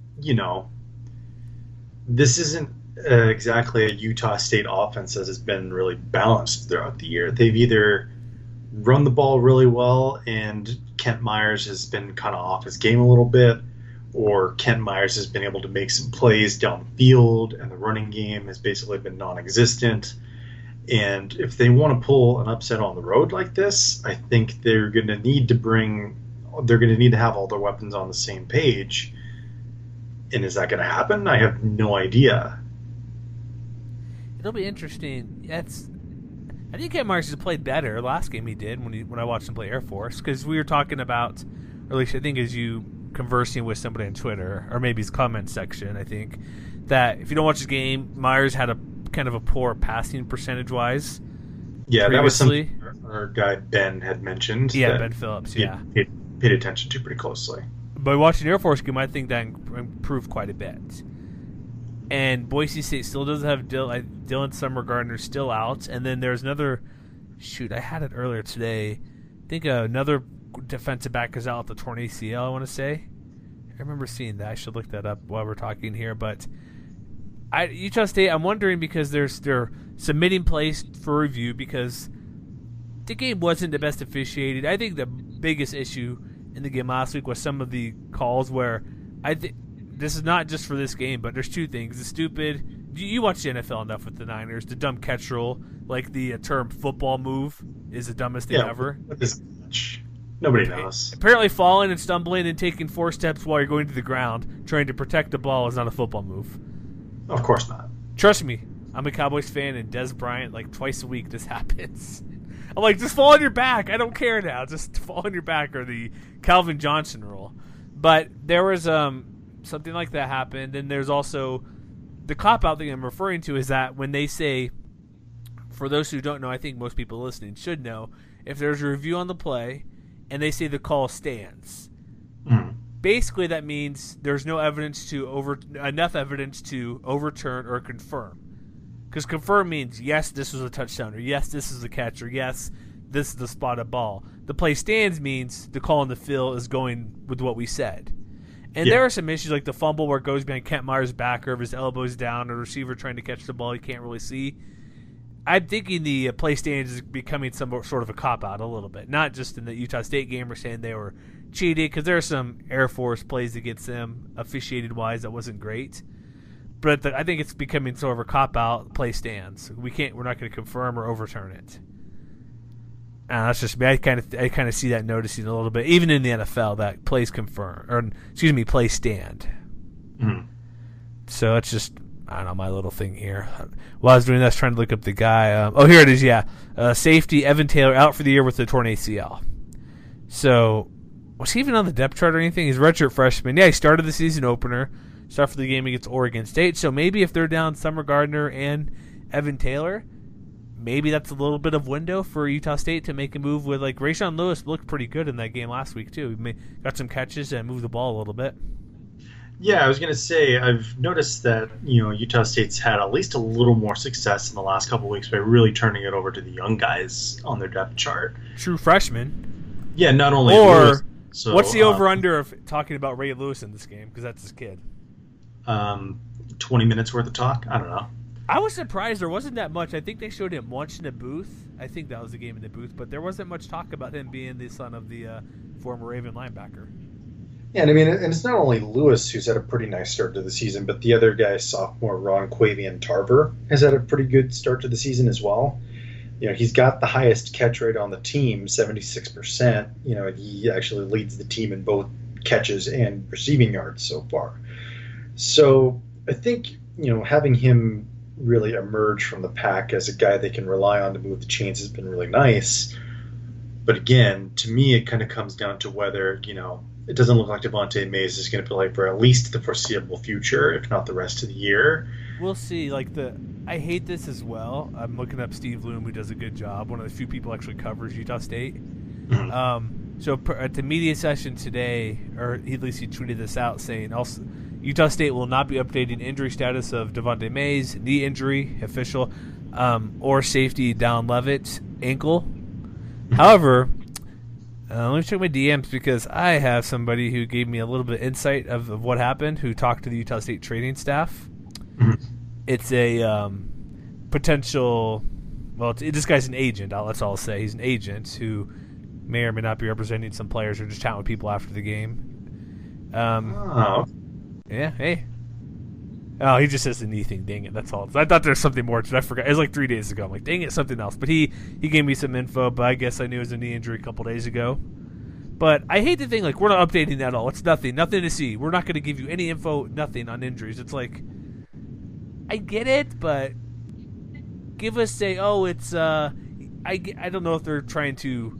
C: this isn't exactly a Utah State offense that has been really balanced throughout the year. They've either run the ball really well and Kent Myers has been kind of off his game a little bit, or Kent Myers has been able to make some plays downfield and the running game has basically been non-existent. And if they want to pull an upset on the road like this, I think they're going to need to have all their weapons on the same page. And is that going to happen? I have no idea.
B: It'll be interesting. I think Kent Myers has played better last game he did when I watched him play Air Force, because we were talking about, or at least I think as you conversing with somebody on Twitter, or maybe his comment section, I think, that if you don't watch the game, Myers had a kind of a poor passing percentage-wise.
C: Yeah,
B: previously.
C: That was something our guy Ben had mentioned.
B: Yeah, Ben Phillips,
C: he paid attention to pretty closely.
B: By watching Air Force game, I think that improved quite a bit. And Boise State still doesn't have Dylan Summer Gardner still out. And then there's another, I had it earlier today. I think another defensive back is out with the torn ACL, I want to say. I remember seeing that. I should look that up while we're talking here. But Utah State, I'm wondering because they're submitting plays for review because the game wasn't the best officiated. I think the biggest issue in the game last week was some of the calls where this is not just for this game, but there's 2 things. The stupid, you watch the NFL enough with the Niners, the dumb catch rule, like the term football move is the dumbest thing ever.
C: What is catch? Nobody knows.
B: Apparently falling and stumbling and taking 4 steps while you're going to the ground, trying to protect the ball is not a football move.
C: Of course not.
B: Trust me, I'm a Cowboys fan, and Des Bryant, like twice a week this happens. I'm like, just fall on your back. I don't care now. Just fall on your back, or the Calvin Johnson rule. But there was something like that happened, and there's also the cop-out thing I'm referring to is that when they say, for those who don't know, I think most people listening should know, if there's a review on the play and they say the call stands, basically that means there's no evidence enough evidence to overturn or confirm. Because confirm means, yes, this was a touchdown, or yes, this is a catch, or yes, this is the spotted ball. The play stands means the call in the field is going with what we said. And there are some issues like the fumble where it goes behind Kent Myers' back, or if his elbow's down, or a receiver trying to catch the ball you can't really see. I'm thinking the play stands is becoming some sort of a cop-out a little bit. Not just in the Utah State game we're saying they were cheated, because there are some Air Force plays against them, officiated-wise, that wasn't great. But I think it's becoming sort of a cop-out play stands. We're not going to confirm or overturn it. That's just me. I kind of see that noticing a little bit, even in the NFL, that plays confirm, or play stand.
C: Mm.
B: So it's just, I don't know, my little thing here. While I was doing that, I was trying to look up the guy. Here it is, yeah. Safety, Evan Taylor, out for the year with the torn ACL. So, was he even on the depth chart or anything? He's a redshirt freshman. Yeah, he started the season opener. Started for the game against Oregon State. So maybe if they're down Summer Gardner and Evan Taylor, maybe that's a little bit of window for Utah State to make a move with, like, Rayshawn Lewis looked pretty good in that game last week, too. He got some catches and moved the ball a little bit.
C: Yeah, I was going to say, I've noticed that, Utah State's had at least a little more success in the last couple of weeks by really turning it over to the young guys on their depth chart.
B: True freshman.
C: Yeah, not only
B: Lewis.
C: So,
B: what's the over-under of talking about Ray Lewis in this game? Because that's his kid.
C: 20 minutes worth of talk? I don't know.
B: I was surprised there wasn't that much. I think they showed him once in the booth. I think that was the game in the booth. But there wasn't much talk about him being the son of the former Raven linebacker.
C: Yeah, and I mean, and it's not only Lewis who's had a pretty nice start to the season, but the other guy, sophomore Ron Quavian Tarver, has had a pretty good start to the season as well. He's got the highest catch rate on the team, 76%. He actually leads the team in both catches and receiving yards so far. So I think, having him really emerge from the pack as a guy they can rely on to move the chains has been really nice. But again, to me, it kind of comes down to whether, it doesn't look like Devontae Mays is going to play for at least the foreseeable future, if not the rest of the year.
B: We'll see. I hate this as well. I'm looking up Steve Loom, who does a good job. One of the few people actually covers Utah State.
C: Mm-hmm.
B: So at the media session today, or at least he tweeted this out, saying also Utah State will not be updating injury status of Devontae Mays, knee injury, official, or safety Dallin Levitt, ankle.
C: Mm-hmm.
B: However, let me check my DMs because I have somebody who gave me a little bit of insight of what happened, who talked to the Utah State training staff.
C: Mm-hmm.
B: It's a potential, this guy's an agent, that's all I'll say. He's an agent who may or may not be representing some players or just chatting with people after the game. Yeah, hey. Oh, he just says the knee thing. Dang it, that's all. I thought there was something more to it. I forgot. It was like 3 days ago. I'm like, dang it, something else. But he gave me some info, but I guess I knew it was a knee injury a couple days ago. But I hate the thing, we're not updating that at all. It's nothing to see. We're not going to give you any info, nothing on injuries. It's like, I get it, but give us it's, I don't know if they're trying to,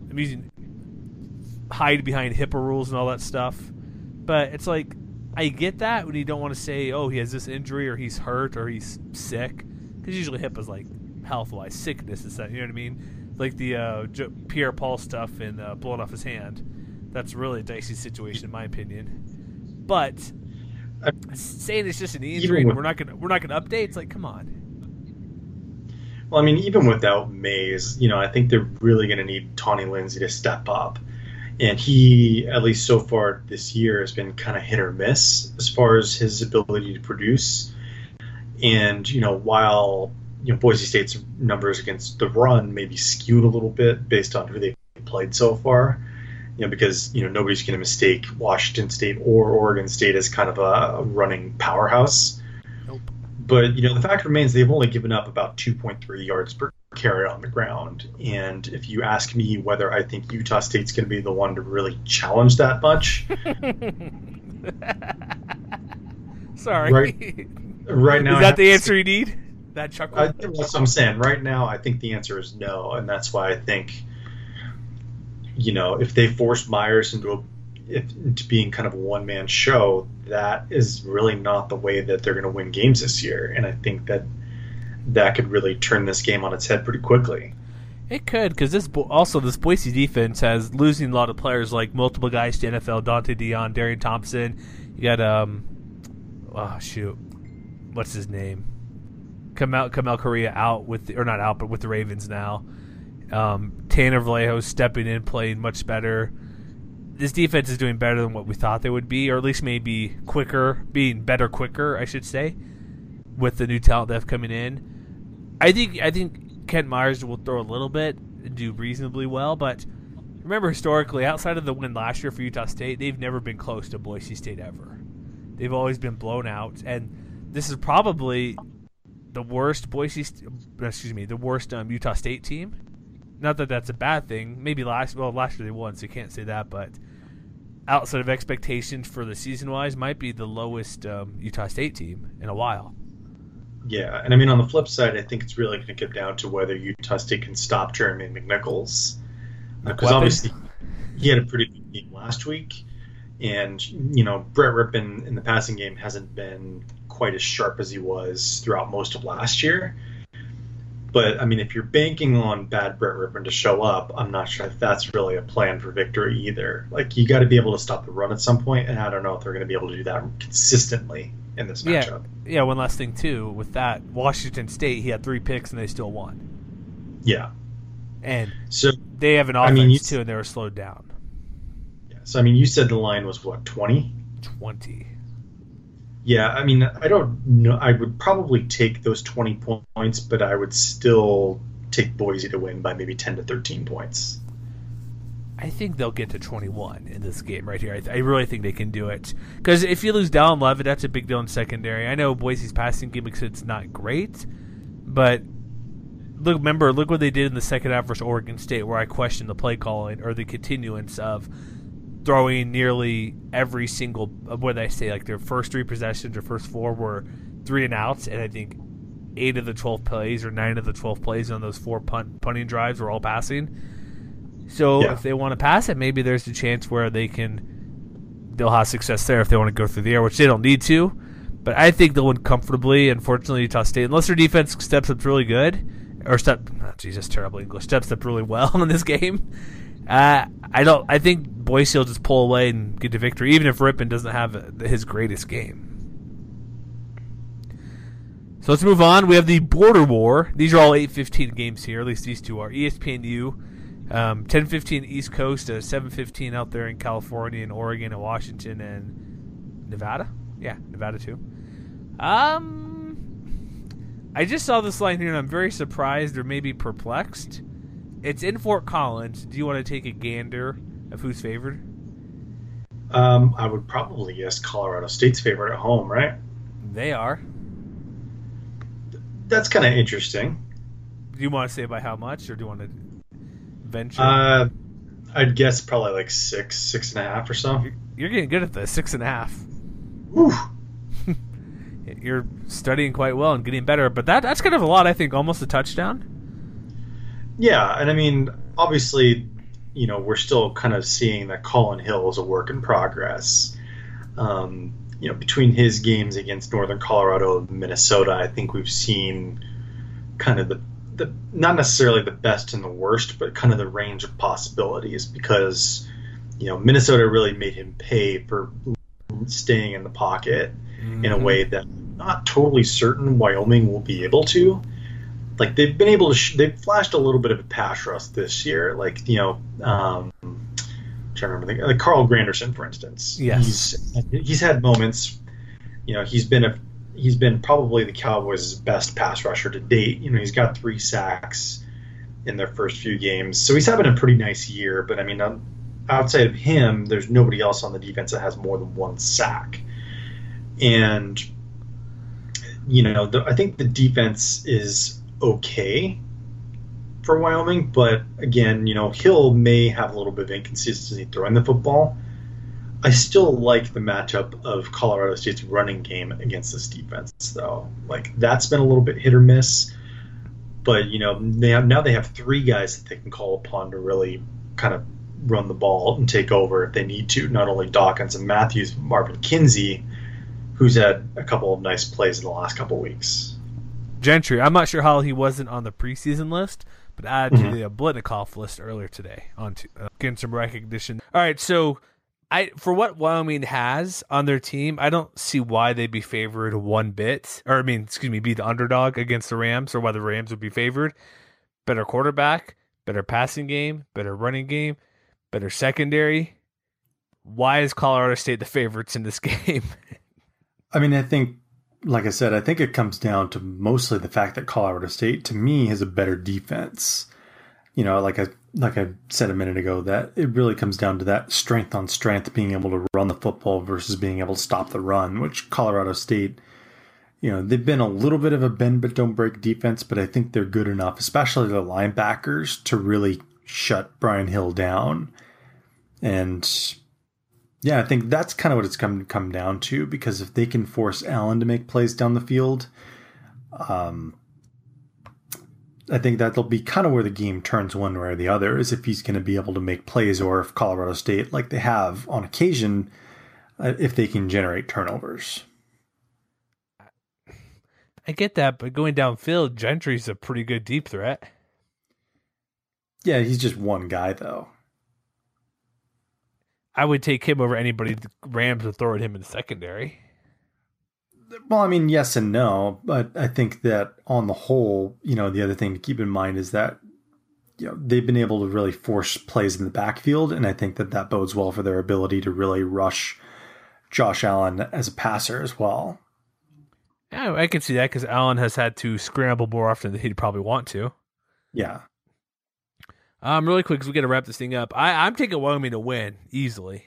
B: hide behind HIPAA rules and all that stuff. But it's like, I get that when you don't want to say, he has this injury or he's hurt or he's sick. Because usually HIPAA's health-wise, sickness is that, you know what I mean? Like the Pierre Paul stuff and blowing off his hand. That's really a dicey situation in my opinion. But saying it's just an injury and we're not gonna update, it's like, come on.
C: Well, even without Mays, I think they're really going to need Tawny Lindsay to step up. And he, at least so far this year, has been kind of hit or miss as far as his ability to produce. And, while, Boise State's numbers against the run may be skewed a little bit based on who they've played so far, because, nobody's going to mistake Washington State or Oregon State as kind of a running powerhouse.
B: Nope.
C: But, the fact remains they've only given up about 2.3 yards per carry on the ground. And if you ask me whether I think Utah State's going to be the one to really challenge that much.
B: Sorry.
C: Right now.
B: Is that the answer you need? That chuckle?
C: That's what I'm saying. Right now, I think the answer is no. And that's why I think, if they force Myers into being kind of a one-man show, that is really not the way that they're going to win games this year. And I think that could really turn this game on its head pretty quickly.
B: It could, because this Boise defense has losing a lot of players, like multiple guys to NFL, Dante Dion, Darian Thompson. You got what's his name? Kamel Correa out with the Ravens now. Tanner Vallejo stepping in, playing much better. This defense is doing better than what we thought they would be, or at least maybe quicker, I should say, with the new talent that's coming in. I think Kent Myers will throw a little bit and do reasonably well, but remember historically, outside of the win last year for Utah State, they've never been close to Boise State ever. They've always been blown out, and this is probably the worst Utah State team. Not that that's a bad thing. Maybe last year they won, so you can't say that, but outside of expectations for the season-wise, might be the lowest Utah State team in a while.
C: Yeah, and I mean, on the flip side, I think it's really going to get down to whether Utah State can stop Jeremy McNichols. Because obviously he had a pretty good game last week, and, Brett Rippon in the passing game hasn't been quite as sharp as he was throughout most of last year. But, I mean, if you're banking on bad Brett Rippon to show up, I'm not sure if that's really a plan for victory either. Like, you got to be able to stop the run at some point, and I don't know if they're going to be able to do that consistently in this matchup.
B: Yeah, one last thing, too, with that, Washington State, he had 3 picks, and they still won.
C: Yeah.
B: And
C: so
B: they have an offense, too, and they were slowed down.
C: Yeah, so, I mean, you said the line was, what, 20?
B: 20.
C: Yeah, I mean, I don't know. I would probably take those 20 points, but I would still take Boise to win by maybe 10 to 13 points.
B: I think they'll get to 21 in this game right here. I really think they can do it. Because if you lose Dallin Levitt, that's a big deal in secondary. I know Boise's passing game makes it's not great, but look what they did in the second half versus Oregon State, where I questioned the play calling or the continuance of throwing nearly every single, what did I say, like their first 3 possessions or first 4 were 3 and outs, and I think 8 of the 12 plays or 9 of the 12 plays on those 4 punting drives were all passing. So if they want to pass it, maybe there's a chance where they'll have success there if they want to go through the air, which they don't need to. But I think they'll win comfortably. Unfortunately, Utah State, unless their defense steps up really good, or terrible English, steps up really well in this game. I think Boise will just pull away and get the victory, even if Rippon doesn't have his greatest game. So let's move on. We have the Border War. These are all 8:15 games here. At least these 2 are. ESPNU, 10:15 East Coast, 7:15 out there in California and Oregon and Washington and Nevada. Yeah, Nevada too. I just saw this line here and I'm very surprised or maybe perplexed. It's in Fort Collins. Do you want to take a gander of who's favored?
C: I would probably guess Colorado State's favorite at home, right?
B: They are.
C: That's kind of interesting.
B: Do you want to say by how much, or do you want to venture?
C: I'd guess probably like 6.5 or so.
B: You're getting good at this. 6.5.
C: Woo.
B: You're studying quite well and getting better, but that's kind of a lot, I think, almost a touchdown.
C: Yeah, and I mean, obviously, we're still kind of seeing that Colin Hill is a work in progress. Between his games against Northern Colorado and Minnesota, I think we've seen kind of the not necessarily the best and the worst, but kind of the range of possibilities because, Minnesota really made him pay for staying in the pocket in a way that I'm not totally certain Wyoming will be able to. Like, they've been able to they've flashed a little bit of a pass rush this year. Like, I'm trying to remember, like Carl Granderson, for instance.
B: Yes.
C: He's had moments, he's been probably the Cowboys' best pass rusher to date. He's got 3 sacks in their first few games. So he's having a pretty nice year, but I mean, outside of him, there's nobody else on the defense that has more than 1 sack. And, I think the defense is okay for Wyoming, but again, Hill may have a little bit of inconsistency throwing the football. I still like the matchup of Colorado State's running game against this defense, though. Like, that's been a little bit hit or miss, but they have 3 guys that they can call upon to really kind of run the ball and take over if they need to. Not only Dawkins and Matthews, but Marvin Kinsey, who's had a couple of nice plays in the last couple of weeks.
B: Gentry, I'm not sure how he wasn't on the preseason list, but added to the Blitnikoff list earlier today on getting some recognition. All right, so for what Wyoming has on their team, I don't see why they'd be favored one bit. Or, be the underdog against the Rams, or why the Rams would be favored. Better quarterback, better passing game, better running game, better secondary. Why is Colorado State the favorites in this game?
C: I mean, I think like I said, I think it comes down to mostly the fact that Colorado State, to me, has a better defense. Like I said a minute ago, that it really comes down to that strength on strength, being able to run the football versus being able to stop the run, which Colorado State, they've been a little bit of a bend but don't break defense, but I think they're good enough, especially the linebackers, to really shut Brian Hill down. And yeah, I think that's kind of what it's come down to, because if they can force Allen to make plays down the field, I think that'll be kind of where the game turns one way or the other, is if he's going to be able to make plays, or if Colorado State, like they have on occasion, if they can generate turnovers.
B: I get that, but going downfield, Gentry's a pretty good deep threat.
C: Yeah, he's just one guy, though.
B: I would take him over anybody the Rams would throw at him in the secondary.
C: Well, I mean, yes and no, but I think that on the whole, the other thing to keep in mind is that they've been able to really force plays in the backfield, and I think that bodes well for their ability to really rush Josh Allen as a passer as well.
B: Yeah, I can see that, because Allen has had to scramble more often than he'd probably want to.
C: Yeah.
B: Really quick, because we got to wrap this thing up. I'm taking Wyoming to win easily.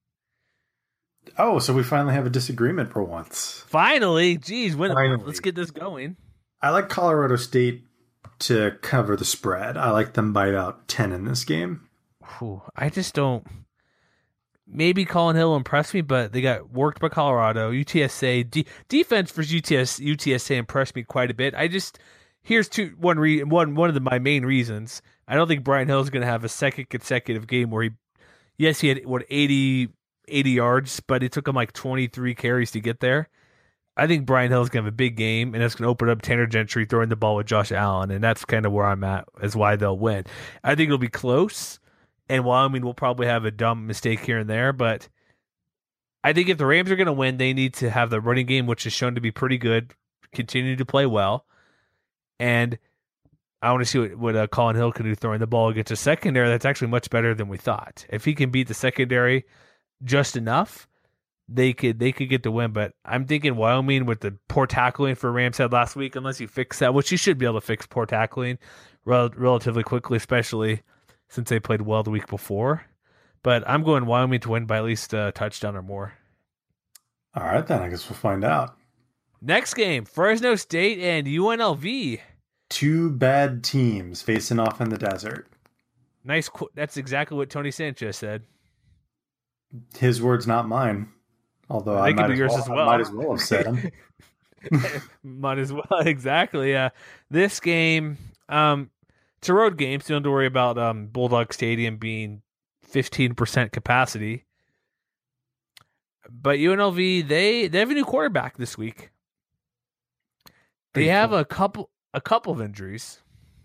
C: Oh, so we finally have a disagreement for once.
B: Finally, geez, let's get this going.
C: I like Colorado State to cover the spread. I like them by about 10 in this game.
B: I just don't. Maybe Colin Hill impressed me, but they got worked by Colorado. UTSA defense for UTSA impressed me quite a bit. Here's one of my main reasons. I don't think Brian Hill is going to have a second consecutive game where he had 80 yards, but it took him like 23 carries to get there. I think Brian Hill is going to have a big game, and that's going to open up Tanner Gentry throwing the ball with Josh Allen, and that's kind of where I'm at, is why they'll win. I think it'll be close, and Wyoming will probably have a dumb mistake here and there, but I think if the Rams are going to win, they need to have the running game, which is shown to be pretty good, continue to play well, and I want to see what Colin Hill can do throwing the ball against a secondary that's actually much better than we thought. If he can beat the secondary just enough, they could get the win. But I'm thinking Wyoming, with the poor tackling for Rams had last week, unless you fix that, which you should be able to fix poor tackling relatively quickly, especially since they played well the week before. But I'm going Wyoming to win by at least a touchdown or more.
C: All right, then I guess we'll find out.
B: Next game, Fresno State and UNLV.
C: Two bad teams facing off in the desert.
B: Nice. That's exactly what Tony Sanchez said.
C: His words, not mine. Although I might as well have said them.
B: Might as well, exactly. Yeah, this game, it's a road game, so you don't have to worry about Bulldog Stadium being 15% capacity. But UNLV, they have a new quarterback this week. They have a couple of injuries.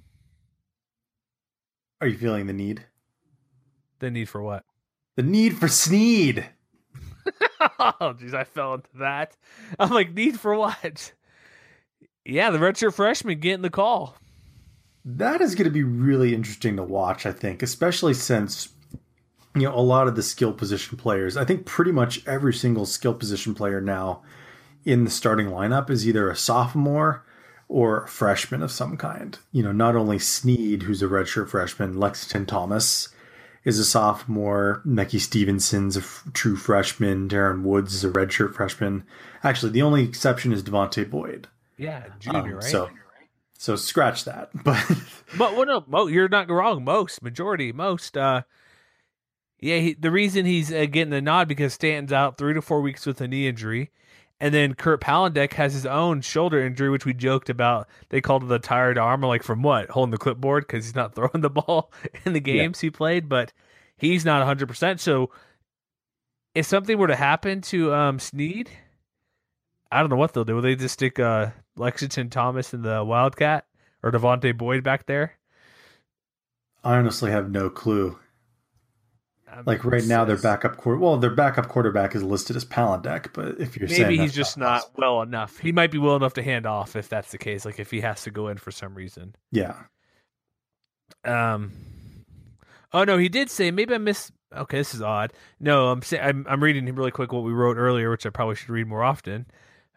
C: Are you feeling the need?
B: The need for what?
C: The need for Snead.
B: Oh, jeez, I fell into that. I'm like, need for what? Yeah, the redshirt freshman getting the call.
C: That is going to be really interesting to watch, I think, especially since, a lot of the skill position players, I think pretty much every single skill position player now in the starting lineup is either a sophomore or a freshman of some kind. Not only Snead, who's a redshirt freshman, Lexington Thomas is a sophomore, Mecky Stevenson's a true freshman, Darren Woods is a redshirt freshman. Actually, the only exception is Devontae Boyd.
B: Yeah, junior, right?
C: So scratch that. But
B: you're not wrong. Most. The reason he's getting the nod because Stanton's out 3 to 4 weeks with a knee injury. And then Kurt Palandek has his own shoulder injury, which we joked about. They called it the tired arm, like from what? Holding the clipboard because he's not throwing the ball in the games he played, but he's not 100%. So if something were to happen to Snead, I don't know what they'll do. Will they just stick Lexington Thomas and the Wildcat or Devontae Boyd back there?
C: I honestly have no clue. Like right now, their backup quarterback is listed as Palandek, but if you're saying
B: maybe he's just not well enough, he might be well enough to hand off if that's the case. Like if he has to go in for some reason.
C: Yeah.
B: Oh no, he did say maybe I missed. Okay, this is odd. No, I'm reading really quick what we wrote earlier, which I probably should read more often.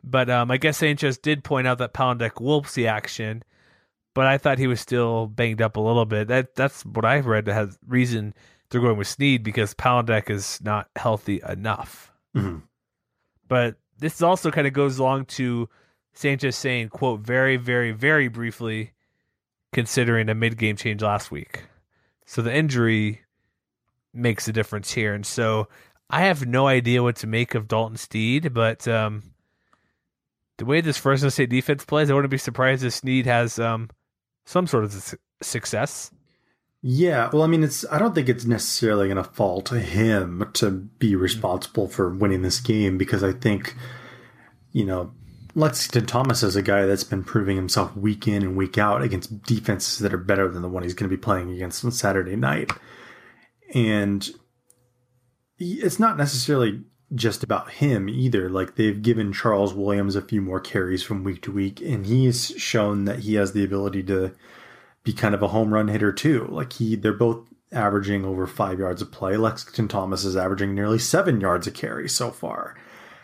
B: But I guess Sanchez did point out that Palandek will see action, but I thought he was still banged up a little bit. That's what I've read that has reason they're going with Snead because Palandek is not healthy enough.
C: Mm-hmm.
B: But this also kind of goes along to Sanchez saying, quote, very, very, very briefly, considering a mid-game change last week. So the injury makes a difference here. And so I have no idea what to make of Dalton Snead, but the way this Fresno State defense plays, I wouldn't be surprised if Snead has some sort of success.
C: Yeah, well, I mean, I don't think it's necessarily going to fall to him to be responsible for winning this game because I think, Lexington Thomas is a guy that's been proving himself week in and week out against defenses that are better than the one he's going to be playing against on Saturday night. And it's not necessarily just about him either. Like, they've given Charles Williams a few more carries from week to week, and he's shown that he has the ability to be kind of a home run hitter too. Like, they're both averaging over 5 yards a play. Lexington Thomas is averaging nearly 7 yards a carry so far.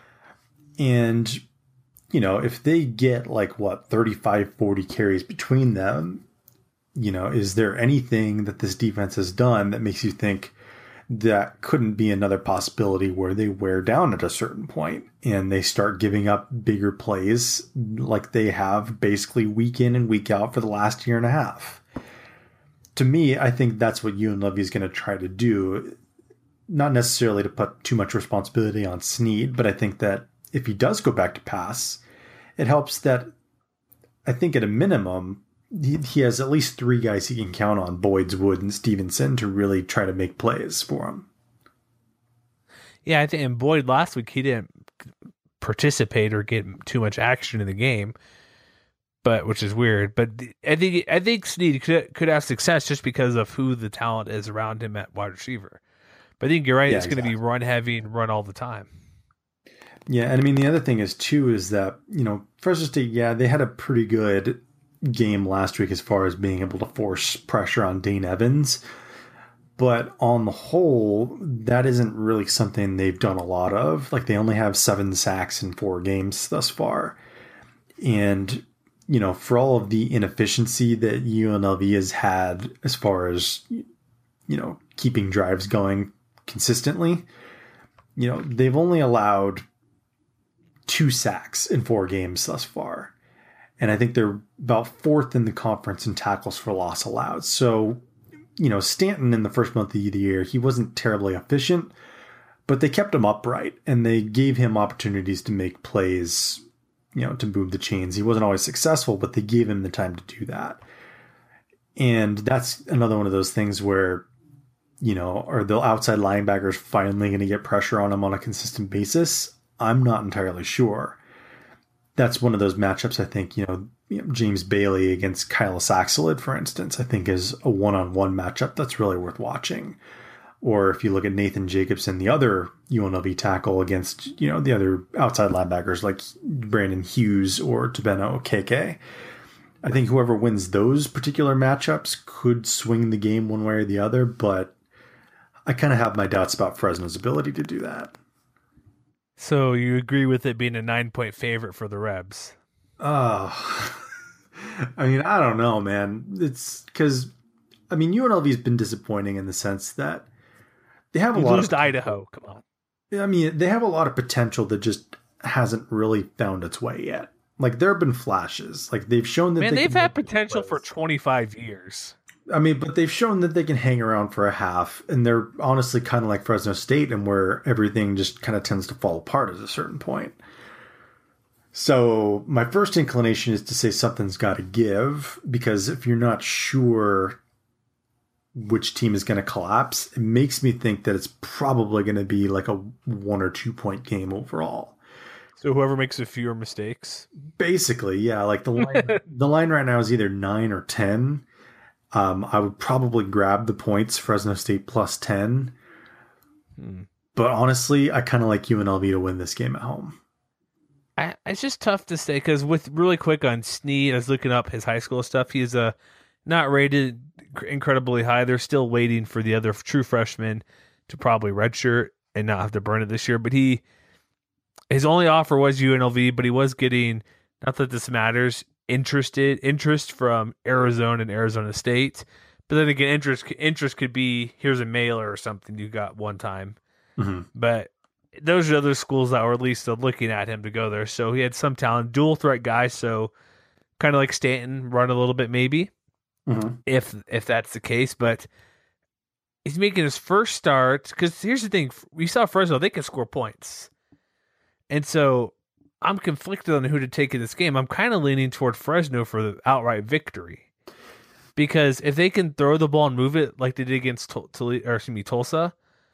C: And if they get 35, 40 carries between them, is there anything that this defense has done that makes you think that couldn't be another possibility where they wear down at a certain point and they start giving up bigger plays like they have basically week in and week out for the last year and a half? To me, I think that's what UNLV is going to try to do. Not necessarily to put too much responsibility on Snead, but I think that if he does go back to pass, it helps that I think at a minimum, he has at least 3 guys he can count on, Boyds, Wood, and Stevenson, to really try to make plays for him.
B: Yeah, I think in Boyd last week, he didn't participate or get too much action in the game, which is weird. But I think Snead could have success just because of who the talent is around him at wide receiver. But I think you're right. Yeah, it's going to be run heavy and run all the time.
C: Yeah, and I mean, the other thing is that, Fresno State, they had a pretty good game last week as far as being able to force pressure on Dane Evans. But on the whole, that isn't really something they've done a lot of. Like, they only have 7 sacks in 4 games thus far. And, for all of the inefficiency that UNLV has had as far as, keeping drives going consistently, they've only allowed 2 sacks in 4 games thus far. And I think they're about 4th in the conference in tackles for loss allowed. So, Stanton in the first month of the year, he wasn't terribly efficient, but they kept him upright and they gave him opportunities to make plays, to move the chains. He wasn't always successful, but they gave him the time to do that. And that's another one of those things where, are the outside linebackers finally going to get pressure on him on a consistent basis? I'm not entirely sure. That's one of those matchups I think, James Bailey against Kyle Saxelid, for instance, I think is a one-on-one matchup that's really worth watching. Or if you look at Nathan Jacobson, the other UNLV tackle against, the other outside linebackers like Brandon Hughes or Tabeno Okeke. I think whoever wins those particular matchups could swing the game one way or the other, but I kind of have my doubts about Fresno's ability to do that.
B: So you agree with it being a 9-point favorite for the Rebs?
C: I mean, I don't know, man. It's because, UNLV's been disappointing in the sense that they have a lot of
B: Idaho. Come on.
C: They have a lot of potential that just hasn't really found its way yet. Like, there have been flashes. Like, they've shown that
B: they've had potential for 25 years.
C: But they've shown that they can hang around for a half, and they're honestly kind of like Fresno State, and where everything just kind of tends to fall apart at a certain point. So my first inclination is to say something's got to give, because if you're not sure which team is going to collapse, it makes me think that it's probably going to be like a 1 or 2 point game overall.
B: So whoever makes a fewer mistakes?
C: Basically, yeah. Like the line right now is either 9 or 10. I would probably grab the points, Fresno State plus 10. But honestly, I kind of like UNLV to win this game at home.
B: It's just tough to say because with really quick on Snead, I was looking up his high school stuff. He's not rated incredibly high. They're still waiting for the other true freshman to probably redshirt and not have to burn it this year. But he His only offer was UNLV, but he was getting, not that this matters, interest from Arizona and Arizona State. But then again, interest could be, here's a mailer or something you got one time.
C: Mm-hmm.
B: But those are other schools that were at least looking at him to go there. So he had some talent, dual threat guy. So kind of like Stanton, run a little bit maybe, if that's the case. But he's making his first start, because here's the thing: we saw Fresno; they can score points, and so I'm conflicted on who to take in this game. I'm kind of leaning toward Fresno for the outright victory, because if they can throw the ball and move it like they did against Tulsa,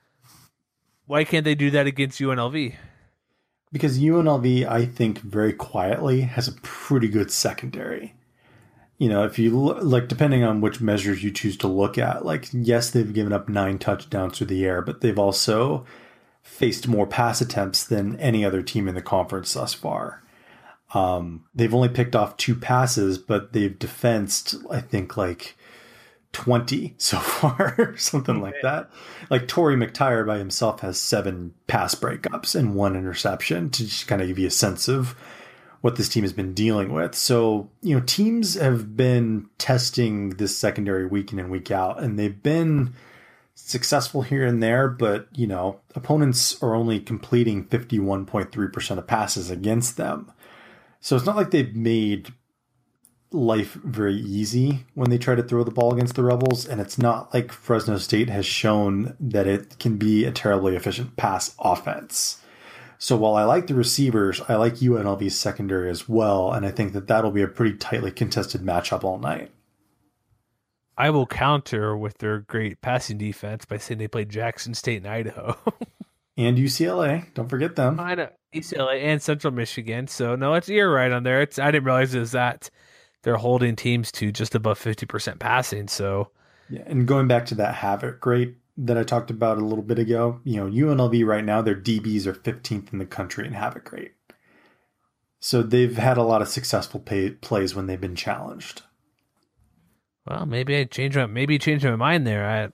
B: why can't they do that against UNLV?
D: Because UNLV, I think, very quietly has a pretty good secondary. You know, if you like, depending on which measures you choose to look at, like, yes, they've given up 9 touchdowns through the air, but they've also faced more pass attempts than any other team in the conference thus far. They've only picked off 2 passes, but they've defensed, I think, like 20 so far, something like that. Like Torrey McTyer by himself has 7 pass breakups and 1 interception, to just kind of give you a sense of what this team has been dealing with. So, you know, teams have been testing this secondary week in and week out, and they've been successful here and there, but, you know, opponents are only completing 51.3% of passes against them. So it's not like they've made life very easy when they try to throw the ball against the Rebels, and it's not like Fresno State has shown that it can be a terribly efficient pass offense. So while I like the receivers, I like UNLV's secondary as well, and I think that that'll be a pretty tightly contested matchup all night.
B: I will counter with their great passing defense by saying they played Jackson State and Idaho.
D: And UCLA, don't forget them.
B: I know, UCLA and Central Michigan. So no, you're right on there. I didn't realize it was that they're holding teams to just above 50% passing. So
D: yeah, and going back to that Havoc rate that I talked about a little bit ago, you know, UNLV right now, their DBs are 15th in the country in Havoc rate. So they've had a lot of successful plays when they've been challenged.
B: Well, maybe I changed my mind there.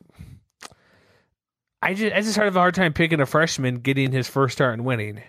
B: I just have a hard time picking a freshman getting his first start and winning.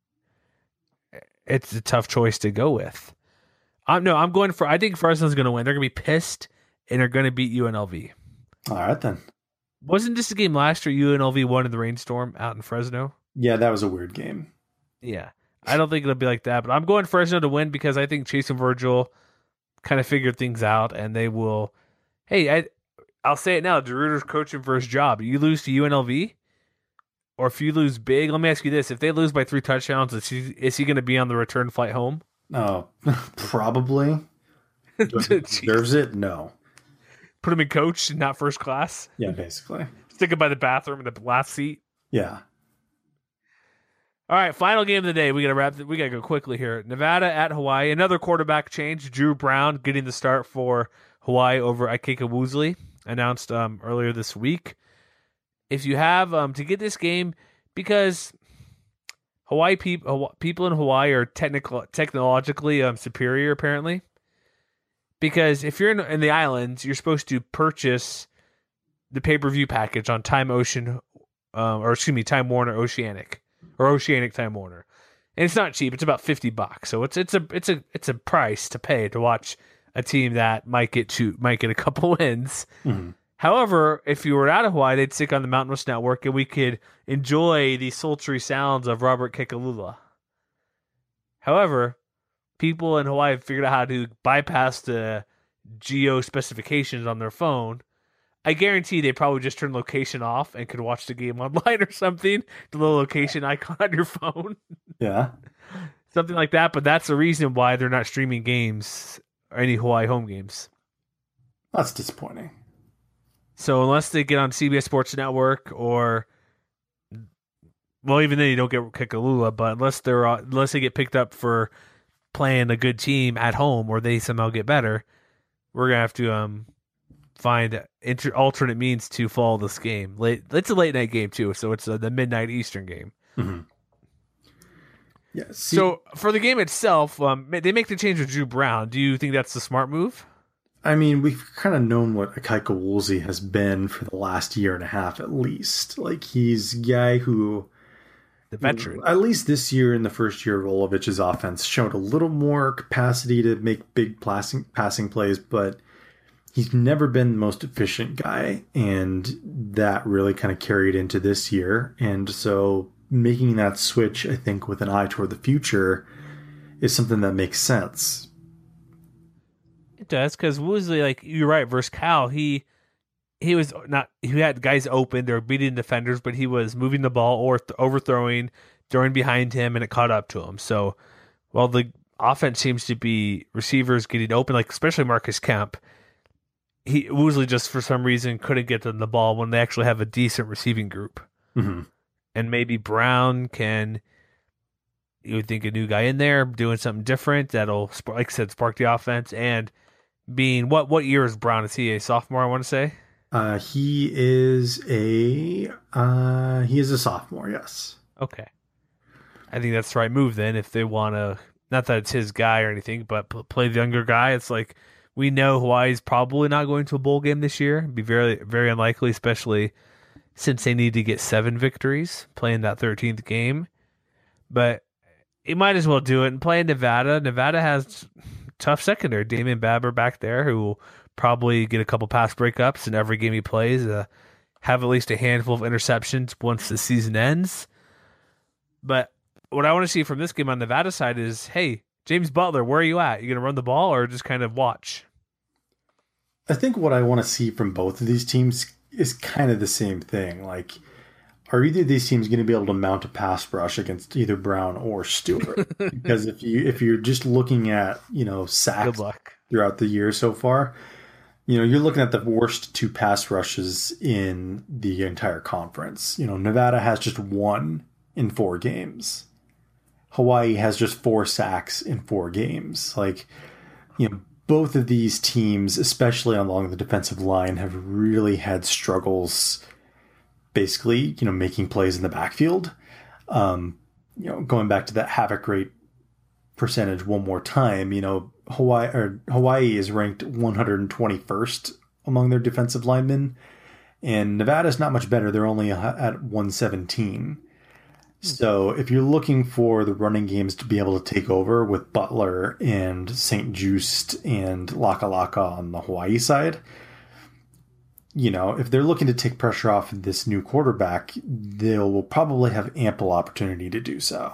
B: It's a tough choice to go with. I think Fresno's going to win. They're going to be pissed, and they're going to beat UNLV.
D: All right, then.
B: Wasn't this a game last year UNLV won in the rainstorm out in Fresno?
D: Yeah, that was a weird game.
B: Yeah. I don't think it'll be like that, but I'm going Fresno to win because I think Chase and Virgil kind of figured things out, and they will. Hey, I'll say it now. DeRuyter's coaching for his job. You lose to UNLV, or if you lose big, let me ask you this. If they lose by 3 touchdowns, is he going to be on the return flight home?
D: Oh, probably. Deserves it? No.
B: Put him in coach, not first class?
D: Yeah, basically.
B: Stick him by the bathroom in the last seat?
D: Yeah.
B: All right, final game of the day. We got to go quickly here. Nevada at Hawaii. Another quarterback change. Drew Brown getting the start for Hawaii over Ikeka Woosley, announced earlier this week. If you have to get this game, because people in Hawaii are technologically superior, apparently. Because if you're in the islands, you're supposed to purchase the pay-per-view package on Time Warner Oceanic. Or Oceanic Time Warner, and it's not cheap. It's about $50, so it's a price to pay to watch a team that might get a couple wins.
D: Mm-hmm.
B: However, if you were out of Hawaii, they'd stick on the Mountain West Network, and we could enjoy the sultry sounds of Robert Kekalula. However, people in Hawaii have figured out how to bypass the geo specifications on their phone. I guarantee they probably just turned location off and could watch the game online or something. The little location icon on your phone.
D: Yeah.
B: Something like that. But that's the reason why they're not streaming games or any Hawaii home games.
D: That's disappointing.
B: So unless they get on CBS Sports Network or, well, even then you don't get Kekalula, but unless they get picked up for playing a good team at home or they somehow get better, we're going to have to find alternate means to follow this game. It's a late night game too, so it's the midnight Eastern game.
D: Mm-hmm. Yeah.
B: So for the game itself, they make the change with Drew Brown. Do you think that's the smart move?
D: I mean, we've kind of known what Ikeka Woolsey has been for the last year and a half at least. Like, he's a guy who
B: the veteran.
D: At least this year, in the first year of Olovich's offense, showed a little more capacity to make big passing plays, but he's never been the most efficient guy, and that really kind of carried into this year. And so making that switch, I think, with an eye toward the future is something that makes sense.
B: It does, because Woosley, like you're right, versus Cal, he was not. He had guys open, they were beating defenders, but he was moving the ball or overthrowing, throwing behind him, and it caught up to him. So, while the offense seems to be receivers getting open, like especially Marcus Kemp, Woosley just for some reason couldn't get them the ball when they actually have a decent receiving group.
D: Mm-hmm.
B: And maybe Brown can, you would think, a new guy in there doing something different that'll, like I said, spark the offense. And being what year is Brown? Is he a sophomore? I want to say.
D: He is a sophomore. Yes.
B: Okay. I think that's the right move then. If they want to, not that it's his guy or anything, but play the younger guy. It's like we know Hawaii's probably not going to a bowl game this year. It'd be very, very unlikely, especially since they need to get 7 victories playing that 13th game. But you might as well do it and play in Nevada. Nevada has tough secondary. Damian Babber back there, who will probably get a couple pass breakups in every game he plays, have at least a handful of interceptions once the season ends. But what I want to see from this game on Nevada side is, hey, James Butler, where are you at? You going to run the ball or just kind of watch?
D: I think what I want to see from both of these teams is kind of the same thing. Like, are either of these teams going to be able to mount a pass rush against either Brown or Stewart? Because if you're just looking at, sacks throughout the year so far, you're looking at the worst 2 pass rushes in the entire conference. Nevada has just 1 in 4 games. Hawaii has just 4 sacks in 4 games. Like, both of these teams, especially along the defensive line, have really had struggles basically, making plays in the backfield. Going back to that havoc rate percentage one more time, Hawaii is ranked 121st among their defensive linemen, and Nevada's not much better. They're only at 117. So if you're looking for the running games to be able to take over with Butler and St. Just and Laka Laka on the Hawaii side, if they're looking to take pressure off this new quarterback, they will probably have ample opportunity to do so.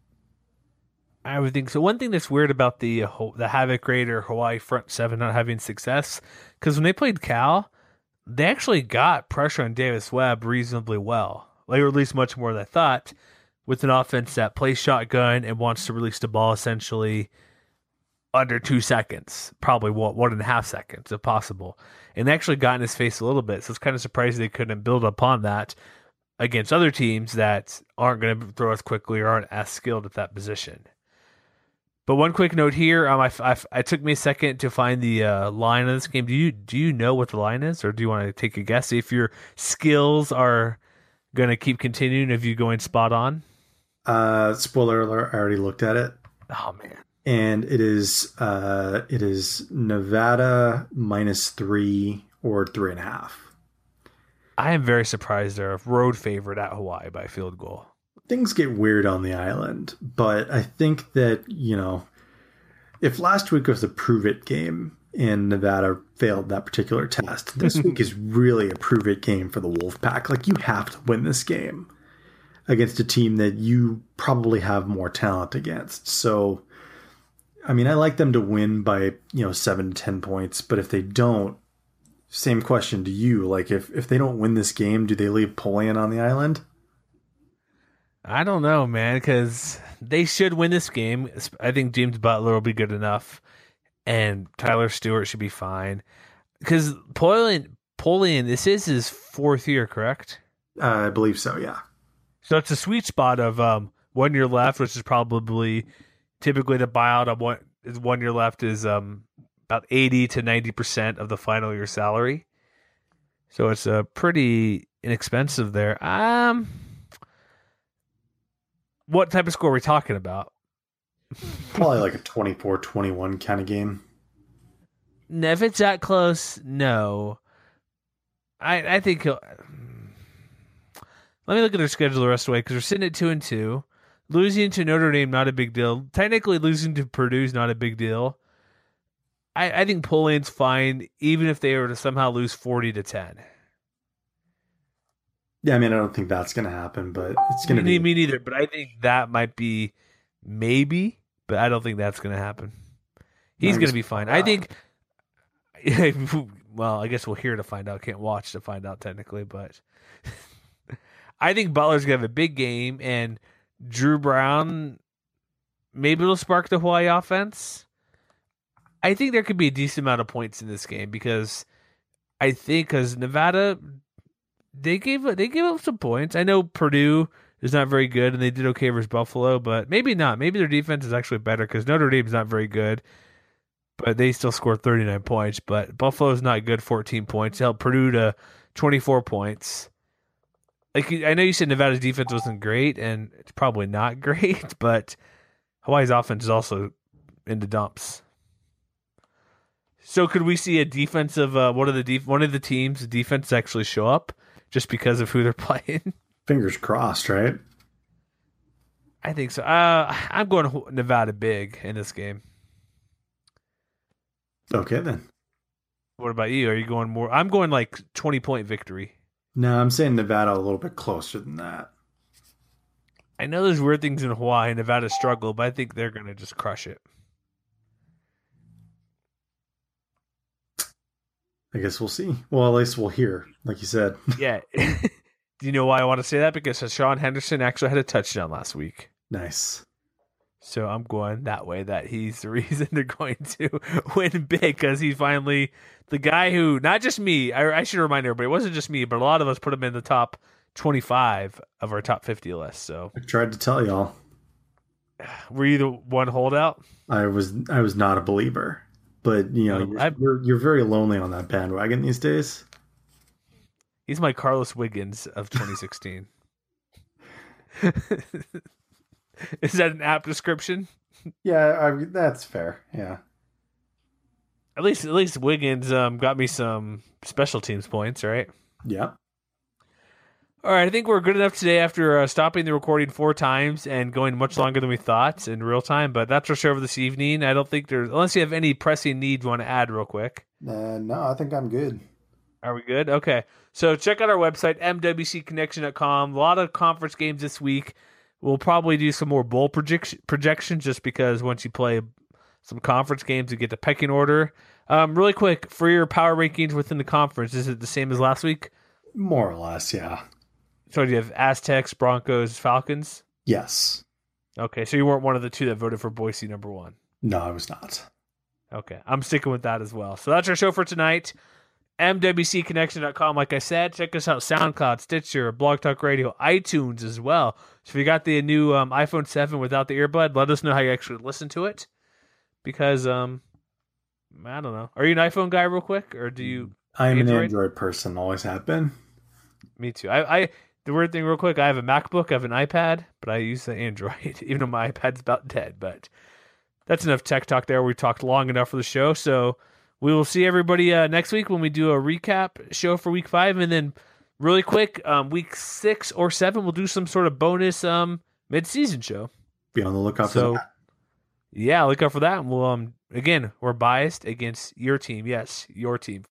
B: I would think so. One thing that's weird about the havoc rate or Hawaii front 7 not having success, because when they played Cal, they actually got pressure on Davis Webb reasonably well, or at least much more than I thought, with an offense that plays shotgun and wants to release the ball essentially under 2 seconds, probably 1.5 seconds if possible. And they actually got in his face a little bit, so it's kind of surprising they couldn't build upon that against other teams that aren't going to throw as quickly or aren't as skilled at that position. But one quick note here, it took me a second to find the line of this game. Do you know what the line is, or do you want to take a guess if your skills are going to keep continuing if you going spot on?
D: Spoiler alert, I already looked at it.
B: Oh man.
D: And it is Nevada -3 or 3.5.
C: I am very surprised they're a road favorite at Hawaii by field goal.
D: Things get weird on the island, but I think that, if last week was a prove it game and Nevada failed that particular test, this week is really a prove it game for the Wolfpack. Like, you have to win this game against a team that you probably have more talent against. So, I mean, I like them to win by, 7 to 10 points, but if they don't, same question to you. Like, if they don't win this game, do they leave Polian on the island?
B: I don't know, man, because they should win this game. I think James Butler will be good enough, and Tyler Stewart should be fine. Because Polian, this is his 4th year, correct?
D: I believe so, yeah.
B: So it's a sweet spot of 1 year left, which is probably typically the buyout of 1 year left is about 80 to 90% of the final year salary. So it's pretty inexpensive there. What type of score are we talking about?
D: Probably like a 24-21 kind of game.
B: If it's that close, no. I think he'll... Let me look at their schedule the rest of the way because we're sitting at 2-2. Losing to Notre Dame, not a big deal. Technically, losing to Purdue is not a big deal. I think Polane's fine, even if they were to somehow lose 40-10.
D: Yeah, I mean, I don't think that's going to happen, but it's going to be.
B: Me neither, but I think that might be maybe, but I don't think that's going to happen. He's going to be fine. I think, well, I guess we'll hear to find out. Can't watch to find out technically, but I think Butler's going to have a big game, and Drew Brown, maybe it'll spark the Hawaii offense. I think there could be a decent amount of points in this game because Nevada, they gave up some points. I know Purdue is not very good, and they did okay versus Buffalo, but maybe not. Maybe their defense is actually better because Notre Dame is not very good, but they still scored 39 points. But Buffalo is not good, 14 points. They held Purdue to 24 points. Like, I know you said Nevada's defense wasn't great, and it's probably not great, but Hawaii's offense is also in the dumps. So could we see a defensive one of the teams' defense actually show up just because of who they're playing?
D: Fingers crossed, right?
B: I think so. I'm going Nevada big in this game.
D: Okay, then.
B: What about you? Are you going more? I'm going like 20-point victory.
D: No, I'm saying Nevada a little bit closer than that.
B: I know there's weird things in Hawaii. Nevada struggle, but I think they're going to just crush it.
D: I guess we'll see. Well, at least we'll hear, like you said.
B: Yeah. Do you know why I want to say that? Because Sean Henderson actually had a touchdown last week.
D: Nice.
B: So I'm going that way, that he's the reason they're going to win big, because he's finally the guy who, not just me, I should remind everybody, it wasn't just me, but a lot of us put him in the top 25 of our top 50 list. So
D: I tried to tell y'all.
B: Were you the one holdout?
D: I was not a believer. But, you know, you're very lonely on that bandwagon these days.
B: He's my Carlos Wiggins of 2016. Is that an apt description?
D: Yeah, that's fair. Yeah.
B: At least Wiggins got me some special teams points, right?
D: Yeah.
B: All right, I think we're good enough today after stopping the recording 4 times and going much longer than we thought in real time. But that's our show for this evening. I don't think there's, unless you have any pressing need you want to add real quick.
D: No, I think I'm good.
B: Are we good? Okay. So check out our website, mwcconnection.com. A lot of conference games this week. We'll probably do some more bowl projections just because once you play some conference games, you get the pecking order. Really quick, for your power rankings within the conference, is it the same as last week?
D: More or less, yeah.
B: So do you have Aztecs, Broncos, Falcons?
D: Yes.
B: Okay, so you weren't one of the two that voted for Boise number 1.
D: No, I was not.
B: Okay, I'm sticking with that as well. So that's our show for tonight. MWCconnection.com, like I said. Check us out, SoundCloud, Stitcher, Blog Talk Radio, iTunes as well. So if you got the new iPhone 7 without the earbud, let us know how you actually listen to it. Because, I don't know. Are you an iPhone guy real quick? Or do you...
D: I am an Android person, always have been.
B: Me too. The weird thing real quick, I have a MacBook, I have an iPad, but I use the Android, even though my iPad's about dead. But that's enough tech talk there. We talked long enough for the show. So we will see everybody next week when we do a recap show for week 5. And then really quick, week 6 or 7, we'll do some sort of bonus mid-season show.
D: Be on the lookout for that.
B: Yeah, look out for that. And we'll, again, we're biased against your team. Yes, your team.